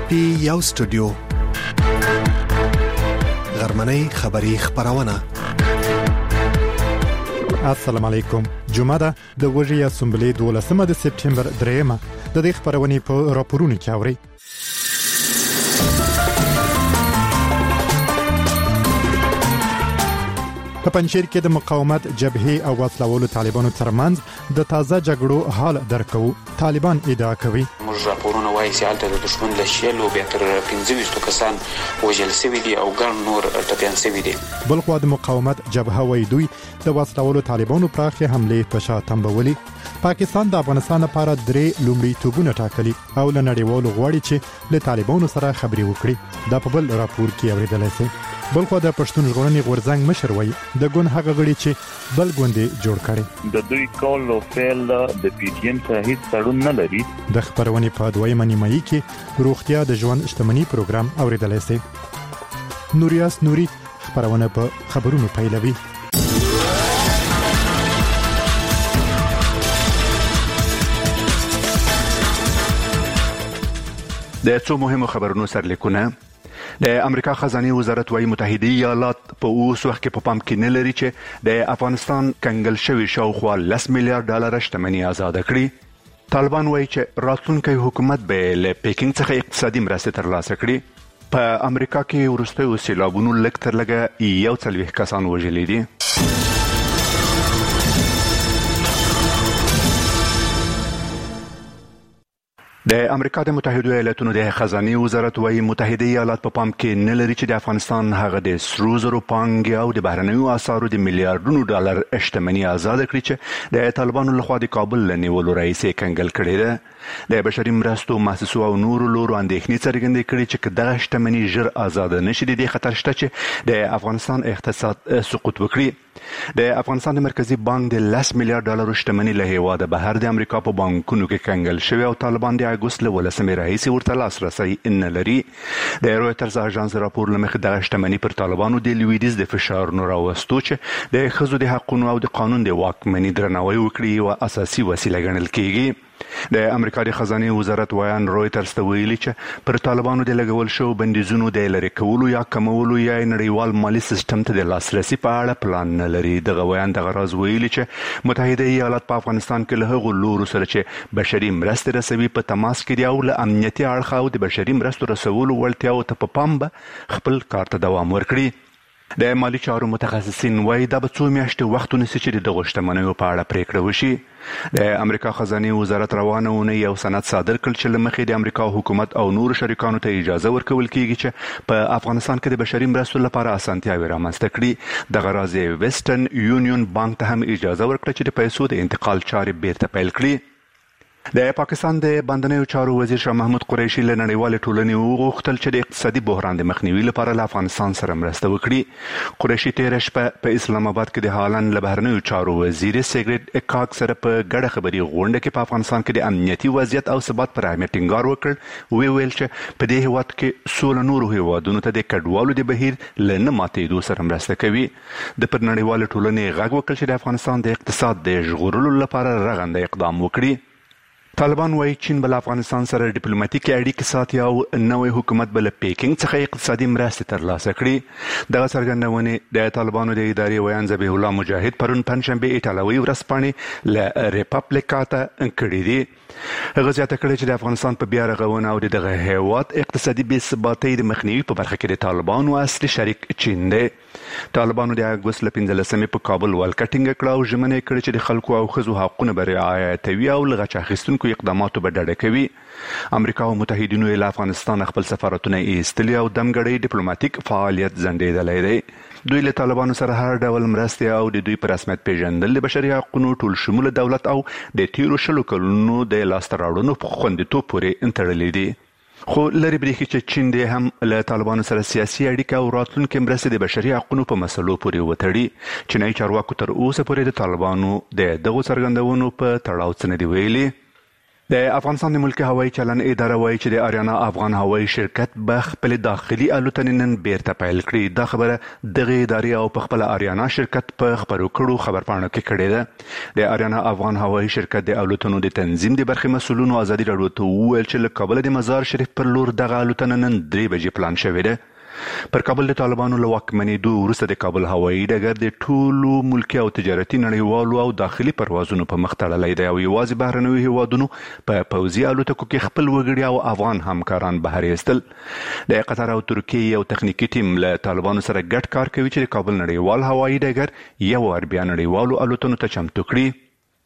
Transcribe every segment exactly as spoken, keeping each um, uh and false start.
پی یو سټوډیو غرمنۍ خبری خبرونه. السلام علیکم. جمعه ده د وژې اسمبلی دولسمه د سپټمبر دریمه د دې خبرونې په راپورونو کې اوري. په پنځیر کې د مقاومت جبهې او وسلوالو طالبانو ترمنځ د تازه جګړو حال درکو. طالبان ادعا کوي موږ راپورونه وایي چې هلته د دښمن له شلو بیا تر پنځه ویشتو کسان وژل شوي دي او ګڼ نور ټپیان شوي دي. بلخوا د مقاومت جبهه وایي دوی د وسلوالو طالبانو پراخې حملې په شا تمبولي. پاکستان د افغانستان لپاره درې لومړیتوبونه ټاکلي او له نړیوالو غواړي چې له طالبانو سره خبرې وکړي. دا په بل راپور کې اورېدلی شئ. بلخوا د پښتون ژغورنې غورځنګ مشر وایي د ګوند هغه غړي چې بل ګوند جوړ کړي د دوی کول او فعل د پی ټی ایم سره هیڅ تړون نه لري. د خبرونې په دویمه نیمایي کې روغتیا د ژوند شتمنۍ پروګرام اورېدلی شئ. نوریاس نوري خبرونه په خبرونو پیلوي. د څو مهمو خبرونو سرلیکونه. د امریکا خزانه وزارت وايي متحده ایالات په اوس وخت کې په پام کې نه لري چې د افغانستان کنګل شوی شاوخوا لس میلیارډ ډالر شتمنۍ آزاد کړي. طالبان وايي چې راتلونکي حکومت به له پیکینګ څخه اقتصادي مرستې ترلاسه کړي. په امریکا کې وروستیو سیلابونو لږ تر لږه یو څلوېښت کسان وژلي دي. د امریکا د متحده ایالاتونو د خزانه وزارت وايي متحده ایالات په پام کې نه لري چې د افغانستان هغه د سرو زرو پانګې او د بهرنیو اسعارو د میلیارډونو ډالر شتمنۍ آزاد کړي چې د طالبانو لخوا د کابل له نیولو راهیسې کنګل کړي ده. د بشري مرستو مؤسسو او نورو لورو اندېښنې څرګندې کړي چې که دغه شتمنۍ ژر آزاد نشي د دې خطر شته چې د افغانستان اقتصاد سقوط وکړي. د افغانستان د مرکزی بانک د لس میلیارډ ډالر شتمنۍ له هیواده بهر د امریکا په بانکونو کې کنګل شوی او طالبان د اګوست له ولسمې راهیسې ورته لاسرسی نه لري. د رویټرز اژانس راپور له مخې دغه شتمنۍ پر طالبانو د لویدیځ د فشارونو راوستو چې د ښځو د حقونو او د قانون د واکمنۍ درناوی وکړي یوه اساسي وسیله ګڼل کیږي. د امریکا د خزانه وزارت وایان رویټرز ته ویلي چې پر طالبانو د لګول شوو بندیزونو د لرې کولو یا کمولو یا نړیوال مالي سیستم ته د لاسرسي په اړه پلان نه لري. دغه وایان دغه راز ویلي چې متحده ایالات په افغانستان کې له هغو لورو سره چې بشري مرستې رسوي په تماس کې دي او له امنیتي اړخه او د بشري مرستو رسولو وړتیاو ته په پام به خپل کار ته دوام ورکړي. د مالی چارو متخصصین وایي دا به څو میاشتې وخت ونیسي چې د دغو شتمنیو په اړه پریکړه وشي. د امریکا خزانه وزارت روانه اونۍ یو سند صادر کړ چې له مخې د امریکا حکومت او نورو شریکانو ته اجازه ورکول کیږي چې په افغانستان کې د بشري مرستو لپاره اسانتیاوې رامنځته کړي. دغه راز ویسټرن یونین بانک ته هم اجازه ورکړه چې د پیسو د انتقال چارې بیرته پیل کړي. د پاکستان د بندنیو چارو وزیر شاه محمود قریشي له نړیوالې ټولنې وغوښتل چې د اقتصادي بحران د مخنیوي لپاره له افغانستان سره مرسته وکړي. قریشي تېره شپه په اسلام آباد کې د هالند له بهرنیو چارو وزیر سیګریټ اکاک سره په ګډه خبري غونډه کې په افغانستان کې د امنیتي وضعیت او ثبات پر اهمیت ټینګار وکړ. وی ویل چې په دې هیواد کې سوله نورو هیوادونو ته د کډوالو د بهیر له نه ماتېدو سره مرسته کوي. د پر نړیوالې ټولنې غږ وکړ چې د افغانستان د اقتصاد د ژغورلو لپاره رغنده اقدام وکړي. طالبان وايي چین بل افغانستان سره ډیپلوماټیکي اړیکې ساتي او نوې حکومت بل پیکینګ څخه اقتصادي مرستې ترلاسه کړي. دغه څرګندونې د طالبانو د ادارې ویان ذبیح الله مجاهد پرون پنجشنبه ایټالوي ورځپاڼې له ریپابلیکا ته کړي دي. هغه زیاته کړې چې د افغانستان په بیا رغونه او دغه هیواد اقتصادي بې ثباتۍ د مخنیوي په برخه کې د طالبانو اصلي شریک چین دی. طالبانو د اګوست له پنځلسمې په کابل ولکه ټینګه کړه او ژمنه یې کړې چې د خلکو او ښځو حقونه به رعایتوي او له غچ اخیستونکو اقداماتو به ډډه کوي. امریکا او متحدینو له افغانستان خپل سفارتونه ایستلي او دمګړی ډیپلوماټیک فعالیت ځنډېدلی دی. دوی له طالبانو سره هر ډول مرستې او د دوی په رسمیت پیژندل د بشري حقونو ټول شموله دولت او د تیرو شلو کلونو د لاسته راوړنو په خوندیتوب پورې تړلي دي. خو لري بریښي چې چین دې هم له طالبانو سره سیاسي اړیکه او راتلونکي مرستې د بشري حقونو په مسلو پورې وتړي. چینایي چارواکو تر اوسه پورې د طالبانو د دغو څرګندونو په تړاو څه نه دي ویلي. د افغانستان د ملکی هوایي چلن اداره وایي چې د آریانا افغان هوایي شرکت به خپل داخلي الوتنې نن بیرته پیل کړي. دا خبره دغه ادارې او په خپل آریانا شرکت په خبرو کړو خبرپاڼه کې کړې ده. د آریانا افغان هوایي شرکت د الوتنو د تنظیم د برخې مسؤلونو ازادي راډیو ته وویل چې له کابل د مزار شریف پر لور دغه الوتنه نن درې بجې پلان شوې ده. پر کابل د طالبانو له واکمنېدو وروسته د کابل هوایي ډګر د ټولو ملکي او تجارتي نړیوالو او داخلي پروازونو په مخ تړلی دی او یوازې بهرنیو هیوادونو په پوځي الوتکو کې خپل وګړي او افغان همکاران بهر ایستل. د قطر او ترکیې یو تخنیکي ټیم له طالبانو سره ګډ کار کوي چې د کابل نړیوال هوایي ډګر یو وار بیا نړیوالو الوتنو ته چمتو کړي.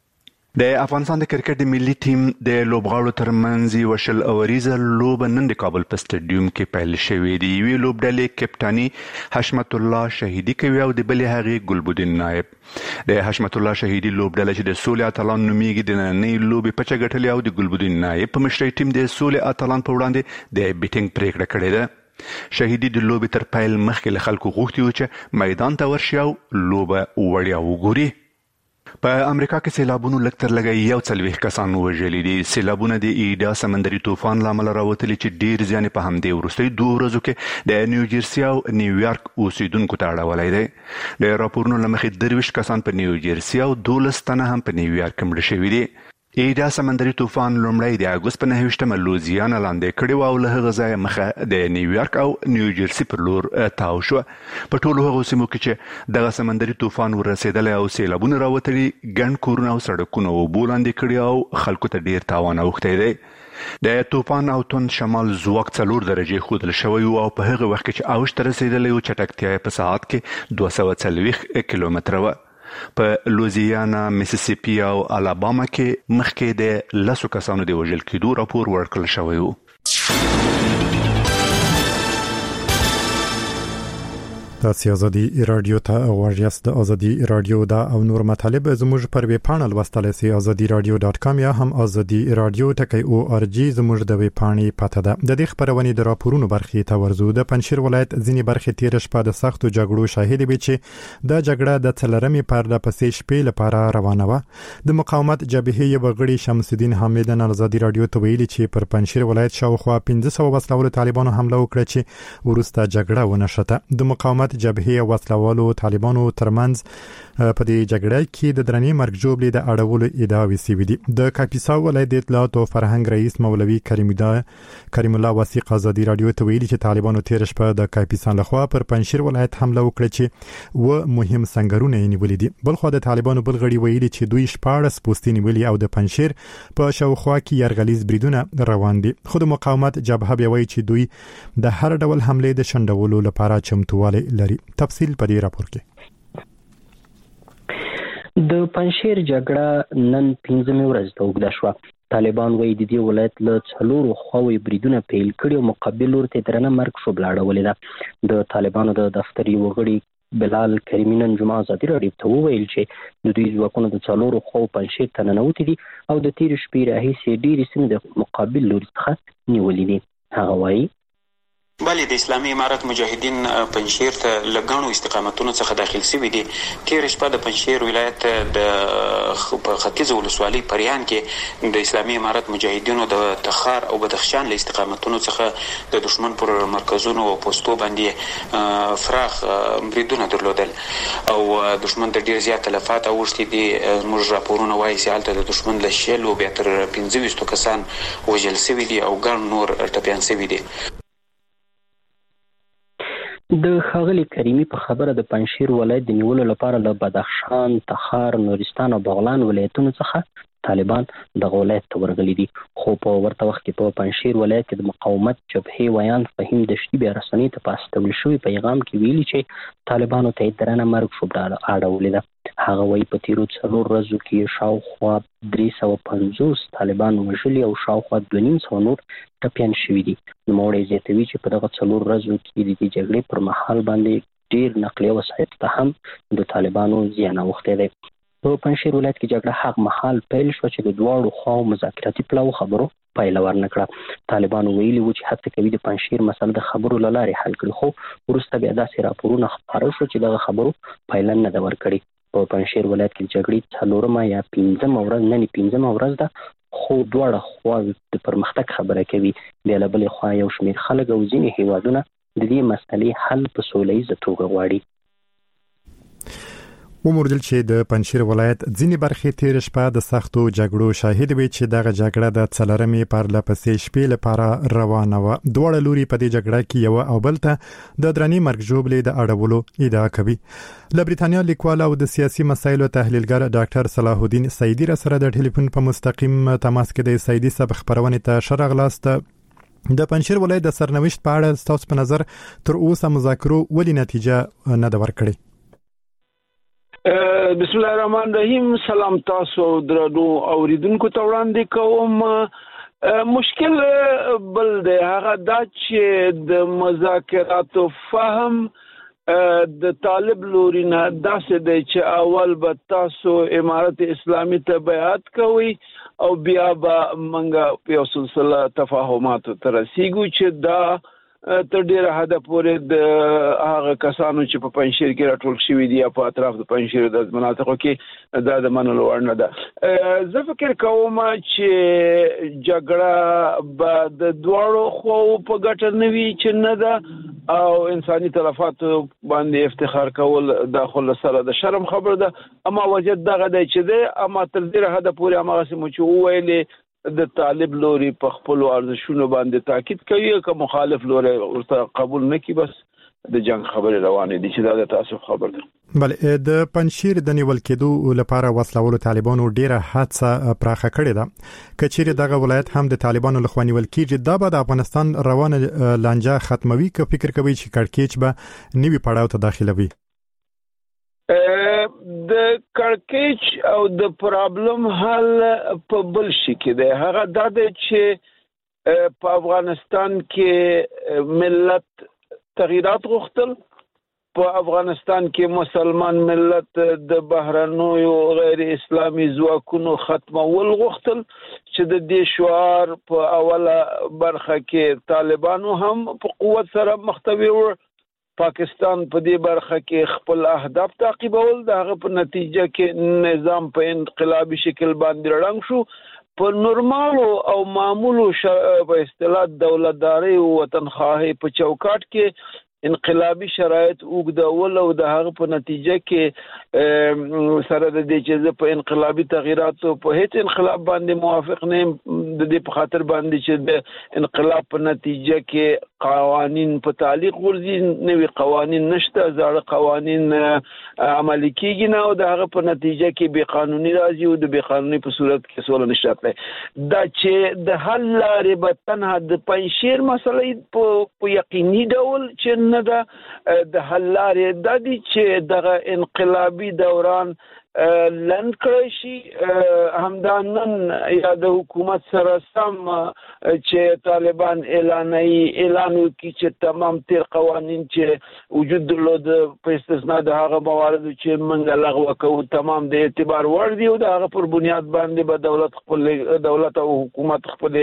د افغانستان د کرکټ د ملي ټیم د لوبغاړو ترمنځ یوه شل اوریزه لوبه نن د کابل په سټیډیوم کې پیل شوې ده. یوې لوبډلې کپټاني حشمت الله شهیدي کوي او د بلې هغې ګلبدین نایب. د حشمت الله شهیدي لوبډله چې د سولې اتلان نومیږي د نننۍ لوبې پچه ګټلې او د ګلبدین نایب په مشرۍ ټیم د سولې اتلان په وړاندې د بیټینګ پریکړه کړې ده. شهیدي د لوبې تر پیل مخکې له خلکو غوښتي و چې میدان ته ورشي او لوبه وړیا وګوري. په امریکا کې سیلابونو لږ تر لږه یو څلوېښت کسان وژلي دي. سیلابونه د ایډا سمندري طوفان له امله راوتلي چې ډېر زیان په همدې وروستیو دوه ورځو کې د نیوجرسي او نیویارک اوسیدونکو ته اړولی دی. د راپورونو له مخې درویشت کسان په نیوجرسي او دولس تنه هم په نیویارک کې مړه شوي دي. ایډا سمندري طوفان لومړی د اګوست په نهه ویشتمه لوزیانا لاندې کړې وه او له هغه ځایه مخه د نیویارک او نیوجرسي پر لور تاو شوه. په ټولو هغو سیمو کې چې دغه سمندري طوفان ورسېدلی او سیلابونه راوتلي ګڼ کورونه او سړکونه اوبو لاندې کړي او خلکو ته ډېر تاوان اوښتی دی. د طوفان او توند شمال ځواک څلور درجې ښودل شوی و او په هغه وخت کې چې اوج ته رسېدلی و چټکتیا یې په ساعت کې دوه سوه څلوېښت کیلومتره وه. په لوزیانا، میسیسیپي او الاباما کې مخکې د لسو کسانو د وژل کېدو راپور ورکړل شوی و. تاسو ازادي رادیو ته غوږ یاست. د ازادي رادیو دا او نور مطالب زموږ پر ویب پاڼه لوستلی سئ ازادي رادیو ډاټ کام یا هم ازادي رادیو ټکی او ار جی زموږ د ویب پاڼې پته ده. د دې خبرونې د راپورونو برخې ته ورځو. د پنجشیر ولایت ځینې برخې تیر شپه د سختو جګړو شاهد وي چې د جګړه د څلرمې پرله پسې شپې لپاره روانه وه. د مقاومت جبهې یو غړي شمس الدین حامد نن ازادي رادیو ته ویلي چې پر پنجشیر ولایت شاوخوا پنځه سوه وسلوالو طالبانو حمله وکړه چې وروسته جګړه ونښته. د مقاومت جبهې او وسلوالو طالبانو ترمنځ په دې جګړه کې د درنې مرګ ژوبلې د اړولو ادعاوې شوې دي. د کاپیسا ولایت د اطلاعات او فرهنګ رئیس مولوي کریم الله وثیق ازادي رادیو ته ویلي چې طالبانو تیر شپه د کاپیسا لخوا پر پنجشیر ولایت حمله وکړه چې و مهم سنگرونه یې نیولي دي. بلخو د طالبانو بل غړي ویلي چې دوی شپاړس پوستې نیولي او د پنجشیر په شاوخوا کې یرغلیز بریدونه روان دي. خو د مقاومت جبهه بیا وایي چې دوی د هر ډول حملې د شنډولو لپاره چمتووالی لري. تفصیل په دې راپور کې. د پنجشیر جګړه نن پنځمه ورځ ته اوږده شوه. طالبان وایي د دې ولایت له څلورو خواوې بریدونه پیل کړي او مقابل لور ته درنه مرګ شوبله اړولې ده. د طالبانو د دفتر یو غړي بلال کریمي نن جمعه ازادي رادیو ته وویل چې د دوی ځواکونه د څلورو خواو پنجشیر ته ننوتي دي او د تېرې شپې راهیسې ډېرې سیمې د مقابل لوري څخه نیولې دي. هغه وایي بلې د اسلامي امارت مجاهدین پنجشیر ته له ګڼو استقامتونو څخه داخل شوي دي. تېره شپه د پنجشیر ولایت د په ختیځه ولسوالۍ پریان کې د اسلامي امارت مجاهدینو د تخار او بدخشان له استقامتونو څخه د دشمن پر مرکزونو او پوستو باندې فراخ بریدونه درلودل او دشمن ته ډېر زیات تلفات اوښتي دي. موږ راپورونه وایي چې هلته د دشمن له شلو بیا تر پنځه ویشتو کسان وژل شوي دي او ګڼ نور ټپیان شوي دي. د ښاغلي کریمي په خبره د پنجشیر ولایت د نیولو لپاره له بدخشان، تخار، نورستان او بغلان ولایتونو څخه طالبان دغه ولایت ته ورغلي دي. خو په ورته وخت کې په پنجشیر ولایت کې د مقاومت جبهې ویان فهیم دشتي بیا رسنۍ ته په استول شوي پیغام کې ویلي چې طالبانو ته یې درنه مرګ شوبله اړولې ده. هغه وایي په تیرو څلور ورځو کې شاوخوا درې سوه پنځوس طالبان وژلي او شاوخوا دوه نیم سوه نور ټپیان شوي دي. نوموړی زیاتوي چې په دغه څلور ورځو کې د دې جګړې پر مهال باندې ډېر نقلیه وسایط ته هم د طالبانو زیان اوښتی دی. په پنجشیر ولایت کې جګړه هغه مهال پیل شوه چې د دواړو خواو مذاکراتي پلو خبرو پایله ورنه کړه. طالبانو ویلي وو چې هڅه کوي د پنجشیر مسله د خبرو له لارې حل کړي، خو وروسته بیا داسې راپورونه خپاره شو چې دغه خبرو پایله نه ده ورکړې. په پنجشیر ولایت کې جګړې څلورمه یا پنځمه ورځ نن پنځمه ورځ ده، خو دواړه خواوې د پرمختګ خبره کوي. بیا له بلې خوا یو شمېر خلک او ځینې هیوادونه د دې مسئلې حل په سوله ییزه توګه غواړي. وموردل چې د پنجشیر ولایت ځینې برخې تیر شپه د سختو جګړو شاهد وي چې دغه جګړه د څلورمې پر لپسې شپې لپاره روانه و. دواړه لوري په دې جګړه کې یو او بل ته د درنې مرګ ژوبلې د اړولو ادعا کوي. له بریتانیا لیکوال او د سیاسي مسایلو تحلیلګر ډاکټر صلاح الدین سعیدی سره د ټلیفون په مستقیم تماس کې د سعیدی سب خبرونه ته شرغلاست. د پنجشیر ولایت د سرنوشت په اړه تاسو په نظر تر اوسه مذاکرو ولې نتیجه نه ده ورکړې؟ بسم الله الرحمن الرحیم. سلام تاسو درنو اوریدونکو ته وړاندې کوم. مشکل بل دی هغه دا چې د مذاکراتو فهم د طالب لوري نه داسې دی چې اول به تاسو امارت اسلامي ته بیعت کوئ او بیا به موږ په یو سلسله تفاهماتو ته رسیږو چې دا تر ډیره حده پورې د هغه کسانو چې په پنجشیر کې راټول شوي دي یا په اطراف د پنجشیر د مناطقو کې دا د منلو وړ نه ده. زه فکر کوم چې جګړه به د دواړو خواو په ګټه نه وي چې نه ده او انساني تلفاتو باندې افتخار کول دا خو له سره د شرم خبر ده. اما وجه دغه دی چې ده اما تر ډیره حده پورې هماغسې مو چې وویلې د طالب لوري په خپل ارزښتونو باندې تاکید کوي که مخالف لوري ورته قبول نه کړي بس د جنگ خبره روانه دي چې دا د تاسو خبر ده. بله د پنجشیر د نیول کېدو لپاره وسلوالو طالبانو ډیره حادثه پراخه کړې ده. کچېرې دغه ولایت هم د طالبانو لخوا نیول کېږي دا به د افغانستان روانه لانجه ختموي که فکر کوي چې کړکېچ به نوي پړاو ته داخلوي؟ د کړکېچ او د پرابلم حل په بل شي کې دی. هغه دا دی چې په افغانستان کې ملت تغییرات غوښتل. په افغانستان کې مسلمان ملت د بهرنیو غیر اسلامي ځواکونو ختمول غوښتل چې د دې شعار په اوله برخه کې طالبانو هم په قوت سره مختوي و. پاکستان په دې برخه کې خپل اهداف تعقیبول د هغه په نتیجه کې نظام په انقلابي شکل باندې رنګ شو. په نورمالو او معمولو په اصطلاح دولتداري او وطنخواهي په چوکاټ کې انقلابي شرایط وګدول او د هغه په نتیجه کې سره د دې چې په انقلابي تغییراتو په هیڅ انقلاب باندې موافق نه د دې په خاطر باندې چې د انقلاب په نتیجه کې قوانین په تعلیق ورځي نوي قوانین نشته زاړه قوانین عملي کیږي نه او د هغه په نتیجه کې بې قانوني راځي او د بې قانوني په صورت کې سوله نشته. دا چې د حل لارې به تنها د پنجشیر مسلې په یقیني ډول چې نه ده د حل لارې دا دي چې دغه انقلابي دوران لند کړی شي همدا نن یا د حکومت سره سم چې طالبان اعلانوي اعلان وکړي چې تمام تیر قوانین چې وجود درلود په استثنا د هغه مواردو چې موږ لغوه کوو تمام د اعتبار وړ دي او د هغه پر بنیاد باندې به دولت خپل دولت او حکومت خپل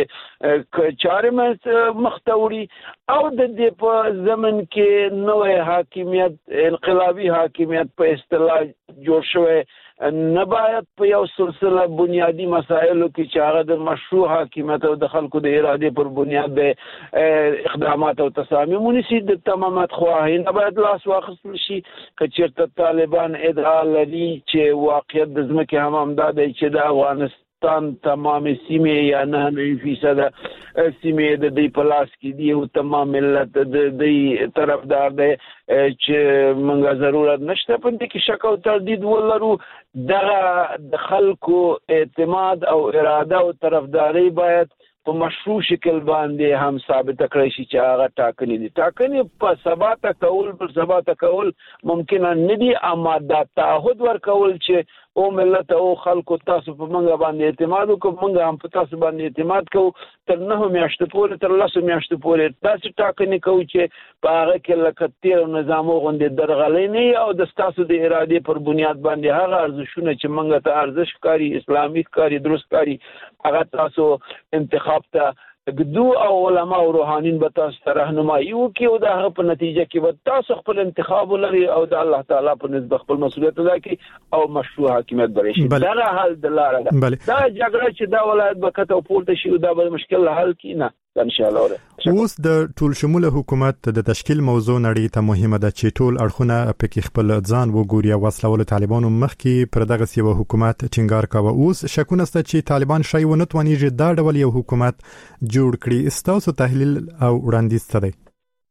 چارې مخته وړي او د دې په زمن کې نوې حاکمیت انقلابي حاکمیت په اصطلاح جوړ شوی نه باید په یو سلسله بنیادی مسایلو کې چې هغه د مشروع حاکمیت او د خلکو د ارادې پر بنیاد د اقدامات او تصامیم ونیسي د تمامات خواهی نه باید لاس واخیستل شي. که چېرته طالبان ادعا لري چې واقعیت د ځمکې هم همدا دی چې د افغانستان تمام سیمې یا نه نوي فیصده سیمې د دې په لاس کې دي او تمام ملت د دې طرفدار دی چې موږ ضرورت نشته په دې کې شک او تردید ولرو. دغه د خلکو اعتماد او اراده او طرفداري باید په مشروع شکل باندې هم ثابت کړی شي چې هغه ټاکنې دي. ټاکنې په ثبات کول پر ثبات کول ممکن نه دي اما دا تعهد ورکول چې او ملت او خلکو تاسو په موږ باندې اعتماد وکړو موږ هم په تاسو باندې اعتماد کوو تر نه میاشتې پورې تر لسو میاشتې پورې تاسو ټاکنې کوو چې په هغه کې لکه تیر نظامو غوندې درغلۍ نه او د تاسو د ارادې پر بنیاد باندې هغه ارزښتونه چې موږ ته ارزښت ښکاري اسلامي ښکاري درست ښکاري هغه تاسو انتخاب ته ګدو او علما او روحانین به تاسو ته راهنمایي وکړي او د هغه په نتیجه کې به تاسو خپل انتخاب ولري او د الله تعالی په نسبت خپل مسؤلیت ادا کړي او مشروع حاکمیت بری شي. دا حل د لاره ده. دا جګړه چې دا ولایت به کته پورته شي دا به مشکل حل کړي نه ان شاء الله. اوس د ټول شموله حکومت د تشکیل موضوع نړۍ ته مهمه ده چې ټول اړخونه پکې خپل ځان وګوري او وسلول طالبانو مخکې پر دغه سیو حکومت ټینګار کاوه. اوس شکونه ست چې طالبان شای ونه توانیږي دا ډول یو حکومت جوړ کړي. استاسو تحلیل او وړاندیز څه دی؟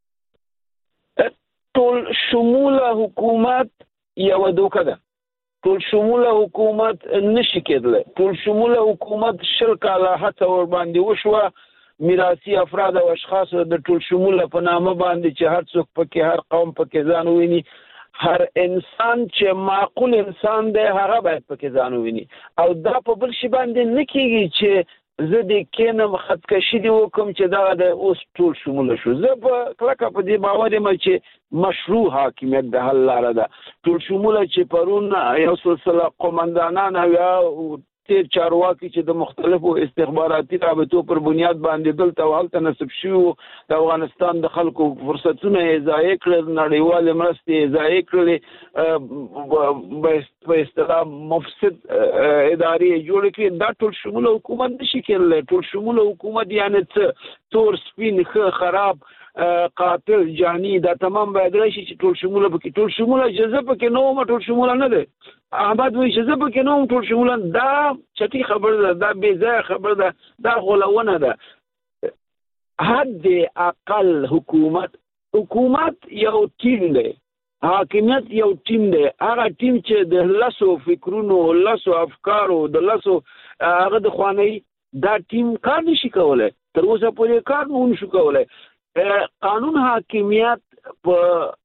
ټول شموله حکومت یو دوکه ده. ټول شموله حکومت نشي کېدلی. ټول شموله حکومت شل کاله هڅه ور باندې وشوه. میراثي افراد او اشخاص د ټول شموله په نامه باندې چې هر څوک پکې هر قوم پکې ځان ویني، هر انسان چې معقول انسان دی هغه باید پکې ځان ویني او دا په بل شي باندې نه کېږي چې زه د کینم خدکشي دی وکم چې دا د اوس ټول شموله شو. زه په کلکه په دې باور یم چې مشروع حاکمیت د حل لاره ده. ټول شموله چې پرون یو سلسله قومندانان او تیر چارواکي چې د مختلفو استخباراتي رابطو پر بنیاد باندې دلته او هلته نصب شو د افغانستان د خلکو فرصتونه ضایع کړل، نړیوال مرستې ضایع کړلې، په اصطلاح مفسد ادارې جوړ کړې. دا ټول شموله حکومت نشي کېدلی. ټول شموله حکومت یعنی څه تور سپین ښه خراب قاتل جانی دا تمام باید راشي چې ټول شموله پکې ټول شموله جزه پکې نو ما ټول شموله نه ده. احمد وی جزه پکې نو ټول شموله دا چټي خبر ده، دا بے ځای خبر ده، دا غولونه ده. حد اقل حکومت حکومت یو ټیم دی، حاکمیت یو ټیم دی. هغه ټیم چې د لاسو فکرونو لاسو افکارو د لاسو هغه د خواني دا ټیم کار نشي کولای. تر اوسه پورې کار نه شو کولای. قانون حاکمیت په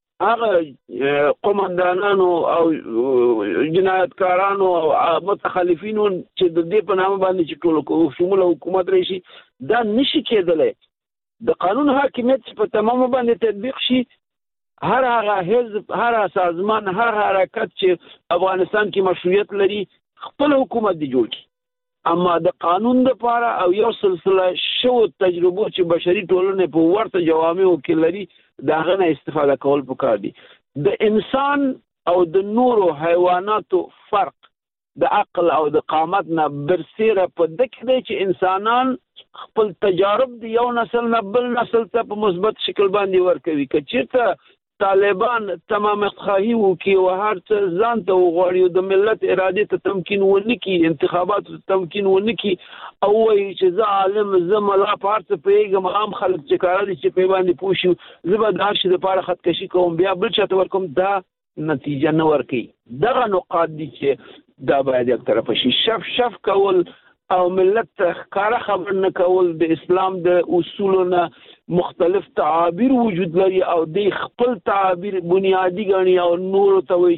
هغه قومندانانو او جنایتکارانو او متخلفینو چې د دې په نامه باندې چې ټول شموله حکومت راشي دا نشي کېدلی. د قانون حاکمیت په تمامه باندې تطبیق شي، هر هغه حزب، هر سازمان، هر حرکت چې افغانستان کې مشروعیت لري خپل حکومت دی جوړ کړي. اما د قانون د پاره او یو سلسله شو تجربو چې بشري ټولنې په ورته جوامعو کې لري داغه نه استفاده کول پکار دي. د انسان او د نورو حیواناتو فرق د عقل او د قامت نه برسیره په دکې دی چې انسانان خپل تجارب د یو نسل نه بل نسل ته په مثبت شکل باندې ورکوي. که چېرته طالبان تمام خواهی وکي او هر څه ځان ته وغواړي د ملت اراده ته تمکین ونکي، انتخابات ته تمکین ونکي او وایي چې زه عالم زه ملا په هر څه پوهېږم، عام خلک چې کاره دي چې پې باندې پوه شي زه به د هر شي دپاره خودکشي کوم بیا بل چاته ورکوم، دا نتیجه نه ورکوي. دغه نقاط دي چې دا باید یک طرفه شي. شف شف کول او ملت ته ښکاره خبر نه کول د اسلام د اصولو نه مختلف تعابیر وجود لري او د خپل تعابیر بنیادی غني او نور ته وایي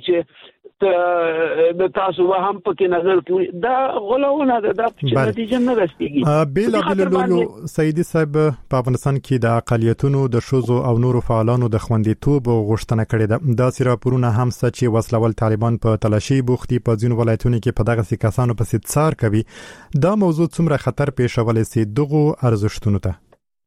چې د تاسو به هم پکې نظر کوي. دا غلونه ده، دا چې نتیجه نه رسېږي. بیل بیل لولو سیدی صاحب په افغانستان کې د اقالیتونو د شوزو او نورو فعالانو د خوندیتوب غوښتنه کړې ده. دا سره پرونه هم څه چې وسلول طالبان په تلاشي بوختي په ځینو ولایتونو کې په دغه کسانو پسې څار کوي. دا موضوع څومره خطر پېښولی سي دغو ارزښتونو ته؟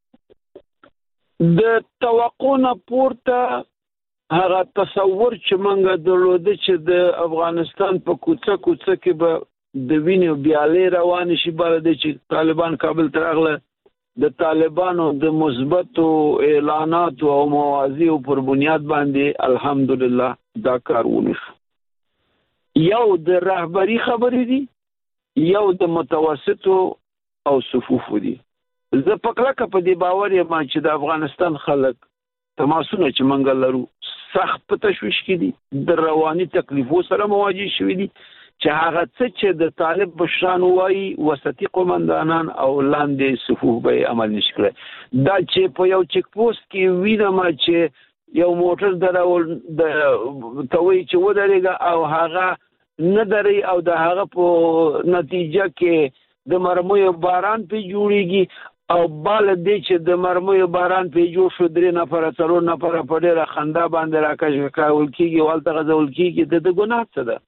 د توقع نه پورته هغه تصور چې منګه درلوده چې د افغانستان په کوڅه کوڅه کې به د وینې بیالې روانې شي باندې چې طالبان کابل ته راغله د طالبانو د مثبتو اعلاناتو او موازیو پر بنیاد باندې الحمدلله دا کار ونشو. یو د رهبری خبرې دي، یو د متوسطو او صفوفو دي. زه په کلکه په دې باور یم چې د افغانستان خلک تماسونه چې منګه لرو سخت په تشویش کې دي، د رواني تکلیفو سره مواجه شوي دي چې هغه څه چې د طالب بشران وایي وسطي قومندانان او لاندې صفوف به عمل نشي کړی. دا چې په یو چک پوسټ کې وینم چې یو موټر درول د توي چې ودرېږي او هغه نه دري او د هغه په نتیجه کې د مرمیو باران په جوړیږي او بال دې چې د مرمیو باران په جوړ شو درې نفر څلور نفر په ډېره خندا باندې راکښ کول کېږي والته غځول کېږي د ګناه څه ده.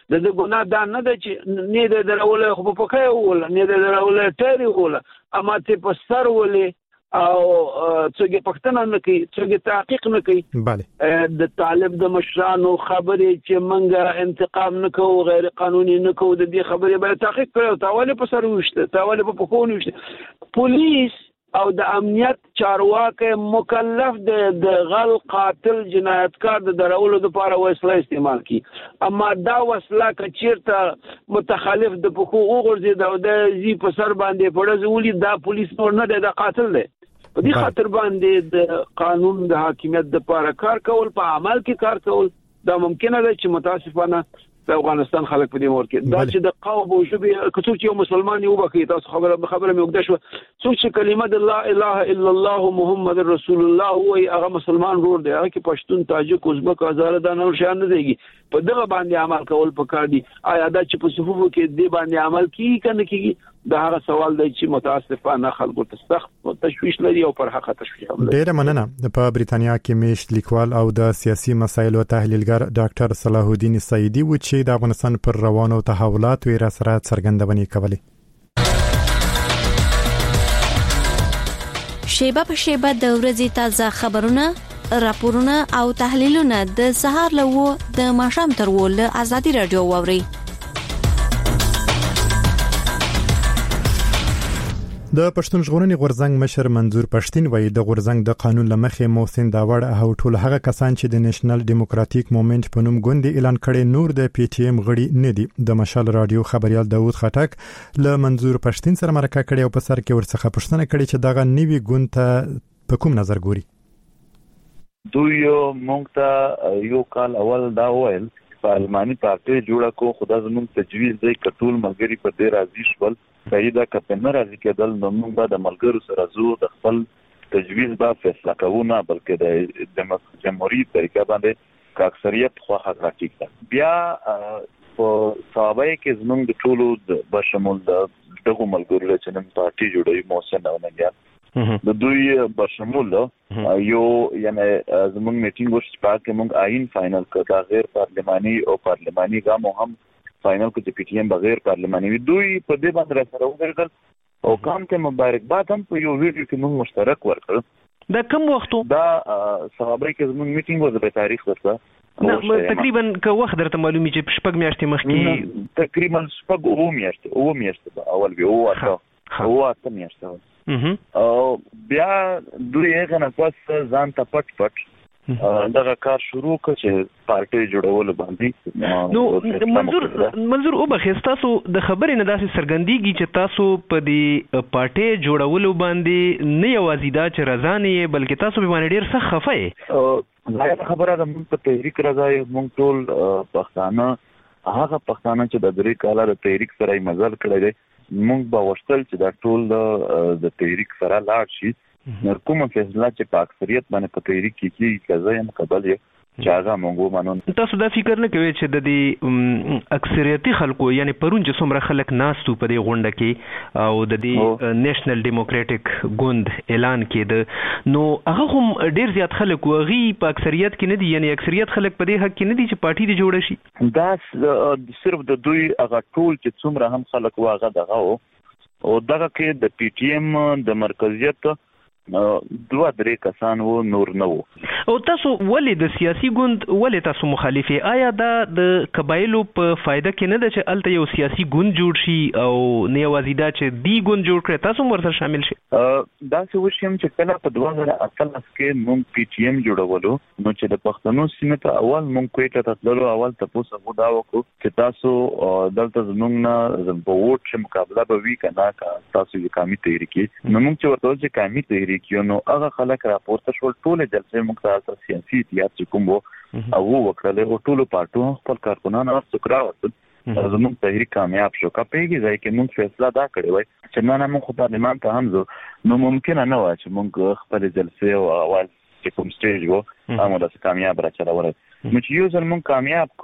د ګناه دا نه ده چې نه د درول خو په پخې وول نه د درول ټری وول اما ته په سر ولې او څنګه پښتنه نه کوي څنګه تحقیق نه کوي bale د طالب د مشرانو خبرې چې منګه انتقام نه کوو غیر قانوني نه کوو د دې خبرې به تحقیق کړو تاواله په سر وشته تاواله په پخونه وشته پولیس او د امنیت چارواکي مکلف د غل قاتل جنایتکار د درولو لپاره وسله استعمال کی اما دا وسله کچیرته متخالف د پخو وګرځي د زی په سر باندې پړځولي دا پولیس نور نه د قاتل دی په دې خاطر باندې د قانون د حاکمیت د لپاره کار کول په عمل کې کار کول دا ممکنه ده چې متاسفانه د افغانستان خلک په دې مور کې دا چې د قوم او ژبه کڅوړ یو مسلمان یو بکې تاسو خبره خبره مې وګدا شو څوک چې کلمه د لا اله الا الله محمد رسول الله وای هغه مسلمان ورور دی هغه کې پښتون تاجک ازبک هزاره د نور شان نه دیږي په دغه باندې عمل کول پکار دي آیا دا چې په صفوفو کې دې باندې عمل کیږي کنه کیږي دا هغه سوال دی چې متاسفانه خلکو ته سخت تشویش لري او پر حق تشویش هم لري. ډیره مننه. په بریتانیا کې میشت لیکوال او د سیاسي مسایلو تحلیلګر ډاکټر صلاح الدین سعیدی و چې د افغانستان پر روانو تحولاتو یې را سره څرګندونې کولې. شیبه په شیبه د ورځې تازه خبرونه، راپورونه او تحلیلونه د سهار لوو د ماښام تر ول آزادي رادیو ووري. د پښتون ژغورنې غورځنګ مشر منظور پښتين وایي د غورځنګ د قانون لمخې محسن داوړ او ټول هغه کسان چې د نېشنل ډیموکراتیک موومېنټ په نوم ګوند اعلان کړي نور د پی ټی ایم غړي نه دي. د مشال رادیو خبريال داوود خټک له منظور پښتين سره مرکه کړې او په سر کې ورڅخه پښتنه کړې چې دغه نوی ګوند ته په کوم نظر ګوري. دوی مونږ ته یو کال اول دا ویل پارلماني پارټي جوړه کو خدا زموږ تجویز دی کټول ملګری په دې راضي شول پیدا کپنه راځي کېدل نو موږ به د ملګرو سره زو د خپل تجویز به فیصله کوو نه بلکې د جمهوریت طریقه باندې کا اکثریت خو حق راټیک بیا په صحابه کې زموږ د ټولو د بشمول د دغه ملګرو چې نن پارټي جوړوي موسن او نه د دوی بشمول یو یعنی زموږ میټینګ وشي چې موږ آئین فائنل کړه غیر پارلماني او پارلماني ګام هم فائنل کو چې پی ټی ایم بغیر پارلماني وي دوی په دې باندې سره وګرځل او کوم ته مبارکباد هم په یو ویډیو کې موږ مشترک ورکړ دا کوم وختو دا صحابه کې زموږ میټینګ و د تاریخ سره نو تقریبا که وخت درته معلومي چې شپږ میاشتې مخکې تقریبا شپږ او میاشتې او میاشتې اول به او اته او اته میاشتې او بیا دوی هغه نه پس ځان ته پټ پټ دغه کار شروع کړ چې پارټي جوړول باندې نو منظور منظور او بخښ تاسو د خبرې نه داسې سرګندېږي چې تاسو په دې پارټي جوړول باندې نه یوازې دا چې رضانې بلکې تاسو به باندې ډیر سخت خفه یې ظاهر خبره ده موږ په تحریک رضا یو موږ ټول پښتانه هغه پښتانه چې د درې کاله د تحریک سره یې مزل کړی دی موږ به وشتل چې دا ټول د تحریک سره لاړ شي نر کومه فیصله چې په اکثریت باندې په تحریک کې کیږي کزه یم قبل یې چې هغه مونږ ومنو. تاسو دا فکر نه کوئ چې د دې اکثریتي خلکو یعنی پرون چې څومره خلک ناستو په دې غونډه کې او د دې نېشنل ډیموکراټیک ګوند اعلان کړي نو هغه هم ډیر زیات خلک وغي په اکثریت کې نه دي یعنی اکثریت خلک په دې حق کې نه دي چې پارټي دې جوړه شي دا صرف د دوی هغه ټول چې څومره هم خلک واغه دغه او دغه کې د پی ټی ایم د مرکزیت دوه درې کسان وو نور نه وو. او تاسو ولې د سیاسي ګوند ولې تاسو مخالفه آیا دا د قبایلو په فائدہ کې نه ده چې الته یو سیاسي ګوند جوړ شي او نه یوازې دا چې دی ګوند جوړ کړي تاسو ورسره شامل شئ؟ دا څه وشم چې کله په دوه زره اتلس کې مونږ پی ټی ایم جوړولو نو چې د پښتنو سیمه ته اول مونږ کوټه ته تللو اول تاسو خو دا وکړو چې تاسو دلته زمونږ نه په ووټ چې مقابله به وی کنه تاسو یې کمی تحریک نو مونږ چې ورته چې کمی تحریک یو نو هغه خلک راپورته شول ټول جلسې مختلف سیاسي اتحاد چې کوم وو او وکړل او ټول پارټو خپل کارکونان او څوکرا وته زموږ تحریک کامیاب شو کپېږي ځکه چې موږ فیصله دا کړې وای چې نه نه موږ پارلمان ته هم زو نو ممکن نه و چې موږ خپل جلسې او اول چې کوم سټیج وو هغه د کامیاب را چلول نو چې یو ځل موږ کامیاب کو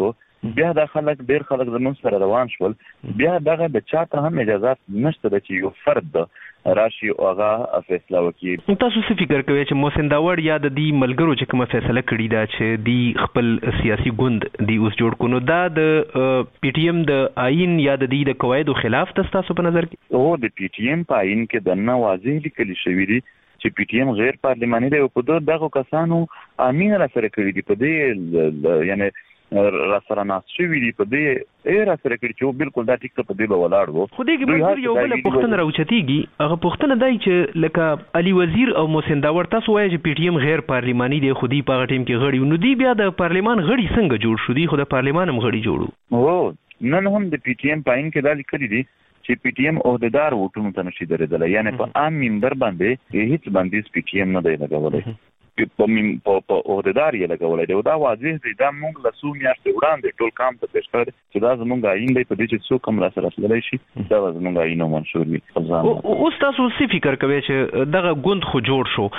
بیا د خلک ډیر خلک زموږ سره روان شول بیا دغه د چاته هم اجازه نشته چې یو فرد راشي او هغه فیصله وکړي. تاسو څه فکر کوئ چې محسن داوړ یا د دې ملګرو چې کومه فیصله کړې ده چې دی خپل سیاسي ګوند دی اوس جوړ کونو دا د پی ټی ایم د آئین یا د دې د قواعدو خلاف تاسو په نظر کې؟ او د پی ټی ایم په آئین کې د نه واضح لیکل شوی دی چې پی ټی ایم غیر پارلماني دی او په دغه کسانو امین را سره کړی دی په دې یعنی را سره ناس شوی دی په دې ایر سره کړی چې بالکل دا ټیک ته په دې به ولاړ وو. خو دې کې موږ یو بل پوښتنه راوچتيږي هغه پوښتنه دای چې لکه علي وزیر او محسن داوړ تاسو وایي چې پی ټی ایم غیر پارلماني دی خو دې په ټیم کې غړي نو دی بیا د پارلمان غړي څنګه جوړ شو دی خو د پارلمان هم غړي جوړو. او نن هم د پی ټی ایم پاین کې دا لیکل دي چې پی ټی ایم عہدیدار وټونو ته نشي درېدل یعنی په عام منبر باندې هیڅ باندې پی ټی ایم نه دی لګولای په په په عہدیدار یې لګولای دی دا واضح دی دا موږ له څو میاشتې وړاندې ټول کام ته پیش کړ چې دا زموږ آئین دی په دې چې څوک هم را سره رسېدلی شي دا زموږ آئین منشور وي. اوس تاسو څه فکر کوئ چې دغه ګوند خو جوړ شو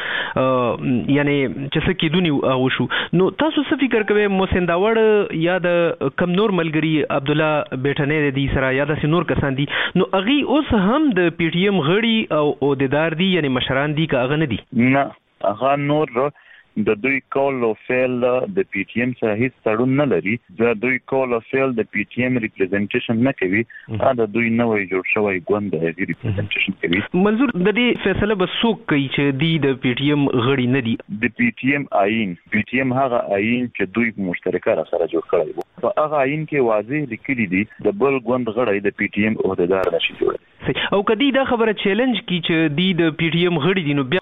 یعنی چې څه کېدونی هغه شو نو تاسو څه فکر کوئ محسن داوړ یا د کم نور ملګري عبدالله بیٹنې دی سره یا د نور کسان دي نو هغه اوس هم د پی ټی ایم غړي او عہدیدار دي یعنی مشران دي که هغه نه دي؟ نه هغه نور د دوی کول او فعل د پی ټی ایم سره هیڅ تړون نه لري د دوی کول او فعل د پی ټی ایم ریپرزنټیشن نه کوي دا د دوی نوې جوړ شوی ګوند د ریپرزنټیشن کوي. منظور د دې فیصله به څوک کوي چې دی د پی ټی ایم غړي نه دي؟ د پی ټی ایم آئین پی ټی ایم هغه آئین چې دوی مشترکه را سره جوړ کړی وو په هغه آئین کې واضح لیکلي دي د بل ګوند غړي د پی ټی ایم عہدیدار نشي جوړوي. او کدی دا خبره چیلنج کی چې دی د پی ټی ایم غړي دي نو بیا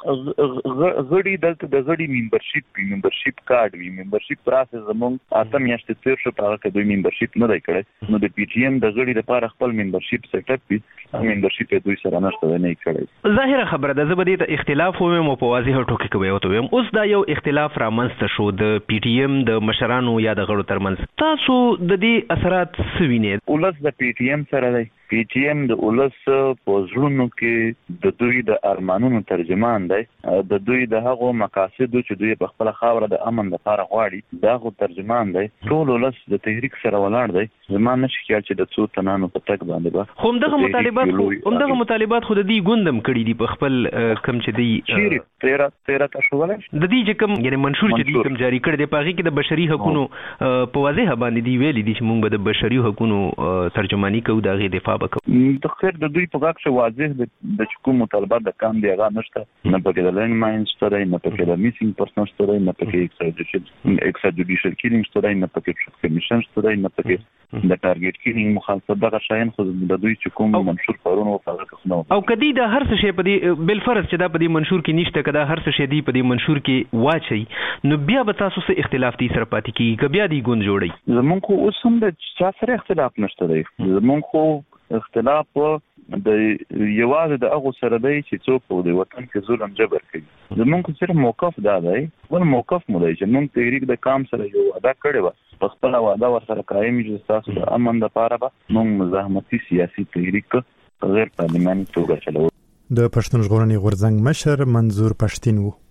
غړي دلته د غړي ممبرشپ وي ممبرشپ کارت وي ممبرشپ پروسس زموږ اته میاشتې تیر شو په هغه کې دوی ممبرشپ نه دی کړی نو د پی ټی ایم د غړي لپاره خپل ممبرشپ سیټ اپ وي ممبرشپ دوی سره نشته نه کړی. ظاهره خبره ده زبدي ته اختلاف ومه مو په واضح ټوکی کوي او ته اوس دا یو اختلاف را منځته شو د پی ټی ایم د مشرانو یا د غړو ترمنځ تاسو د دې اثرات څه وینئ؟ ولس د پی ټی ایم سره دی پی ټی ایم د ولس په زړونو کې د دوی د ارمانونو ترجمان دی د دوی د هغو مقاصدو چې دوی په خپل خاوره د امن لپاره غواړي دا غو ترجمان دی ټول ولس د تحریک سره ولاړ دی زموږ نشي کېږي چې د څو تنانو په تک باندې به هم دغه مطالبات هم دغه مطالبات خو د دې ګوندم کړي دي په خپل کم چې دی چیرې تیرا تیرا تاسو ولای د دې چې کوم یعنی منشور چې دی کوم جاری کړی دی په هغه کې د بشري حقوقو په واضح باندې دی ویلي دي چې موږ به د بشري حقوقو ترجمانی کوو دا غي دفاع وکړو. خیر د دوی په واقع شو واضح د کوم مطالبات د کام دی هغه نشته نه پکې د لینډ ماینز سره نه پکې د میسینګ پرسن سره نه پکې ایکسټراجوډیشل کیلینګ سره نه پکې کمیشن سره نه پکې د ټارګټ کیلینګ مخالفت دغه شاین خو د دوی چې کوم منشور پرونه او هغه څه نو او کدی د هر څه شی په دې بل فرض چې دا په دې منشور کې نشته کدا هر څه شی دی په دې منشور کې واچي نو بیا به تاسو سره اختلاف دي سره پاتې کیږي که بیا دی ګوند جوړي زمونږ خو اوس هم د چا سره اختلاف نشته دی زمونږ خو اختلاف د یوازې د هغه سره دی چې څوک په دې وطن کې ظلم جبر کوي زمونږ صرف موقف دا دی ول موقف مو دی چې موږ تحریک د کام سره یو وعده کړې و په خپل وعده ورسره قائم یو تاسو د امن لپاره به موږ مزاحمتي سیاسي تحریک غیر پارلماني توګه چلو. د پښتون ژغورنې غورځنګ مشر منظور پښتين وو.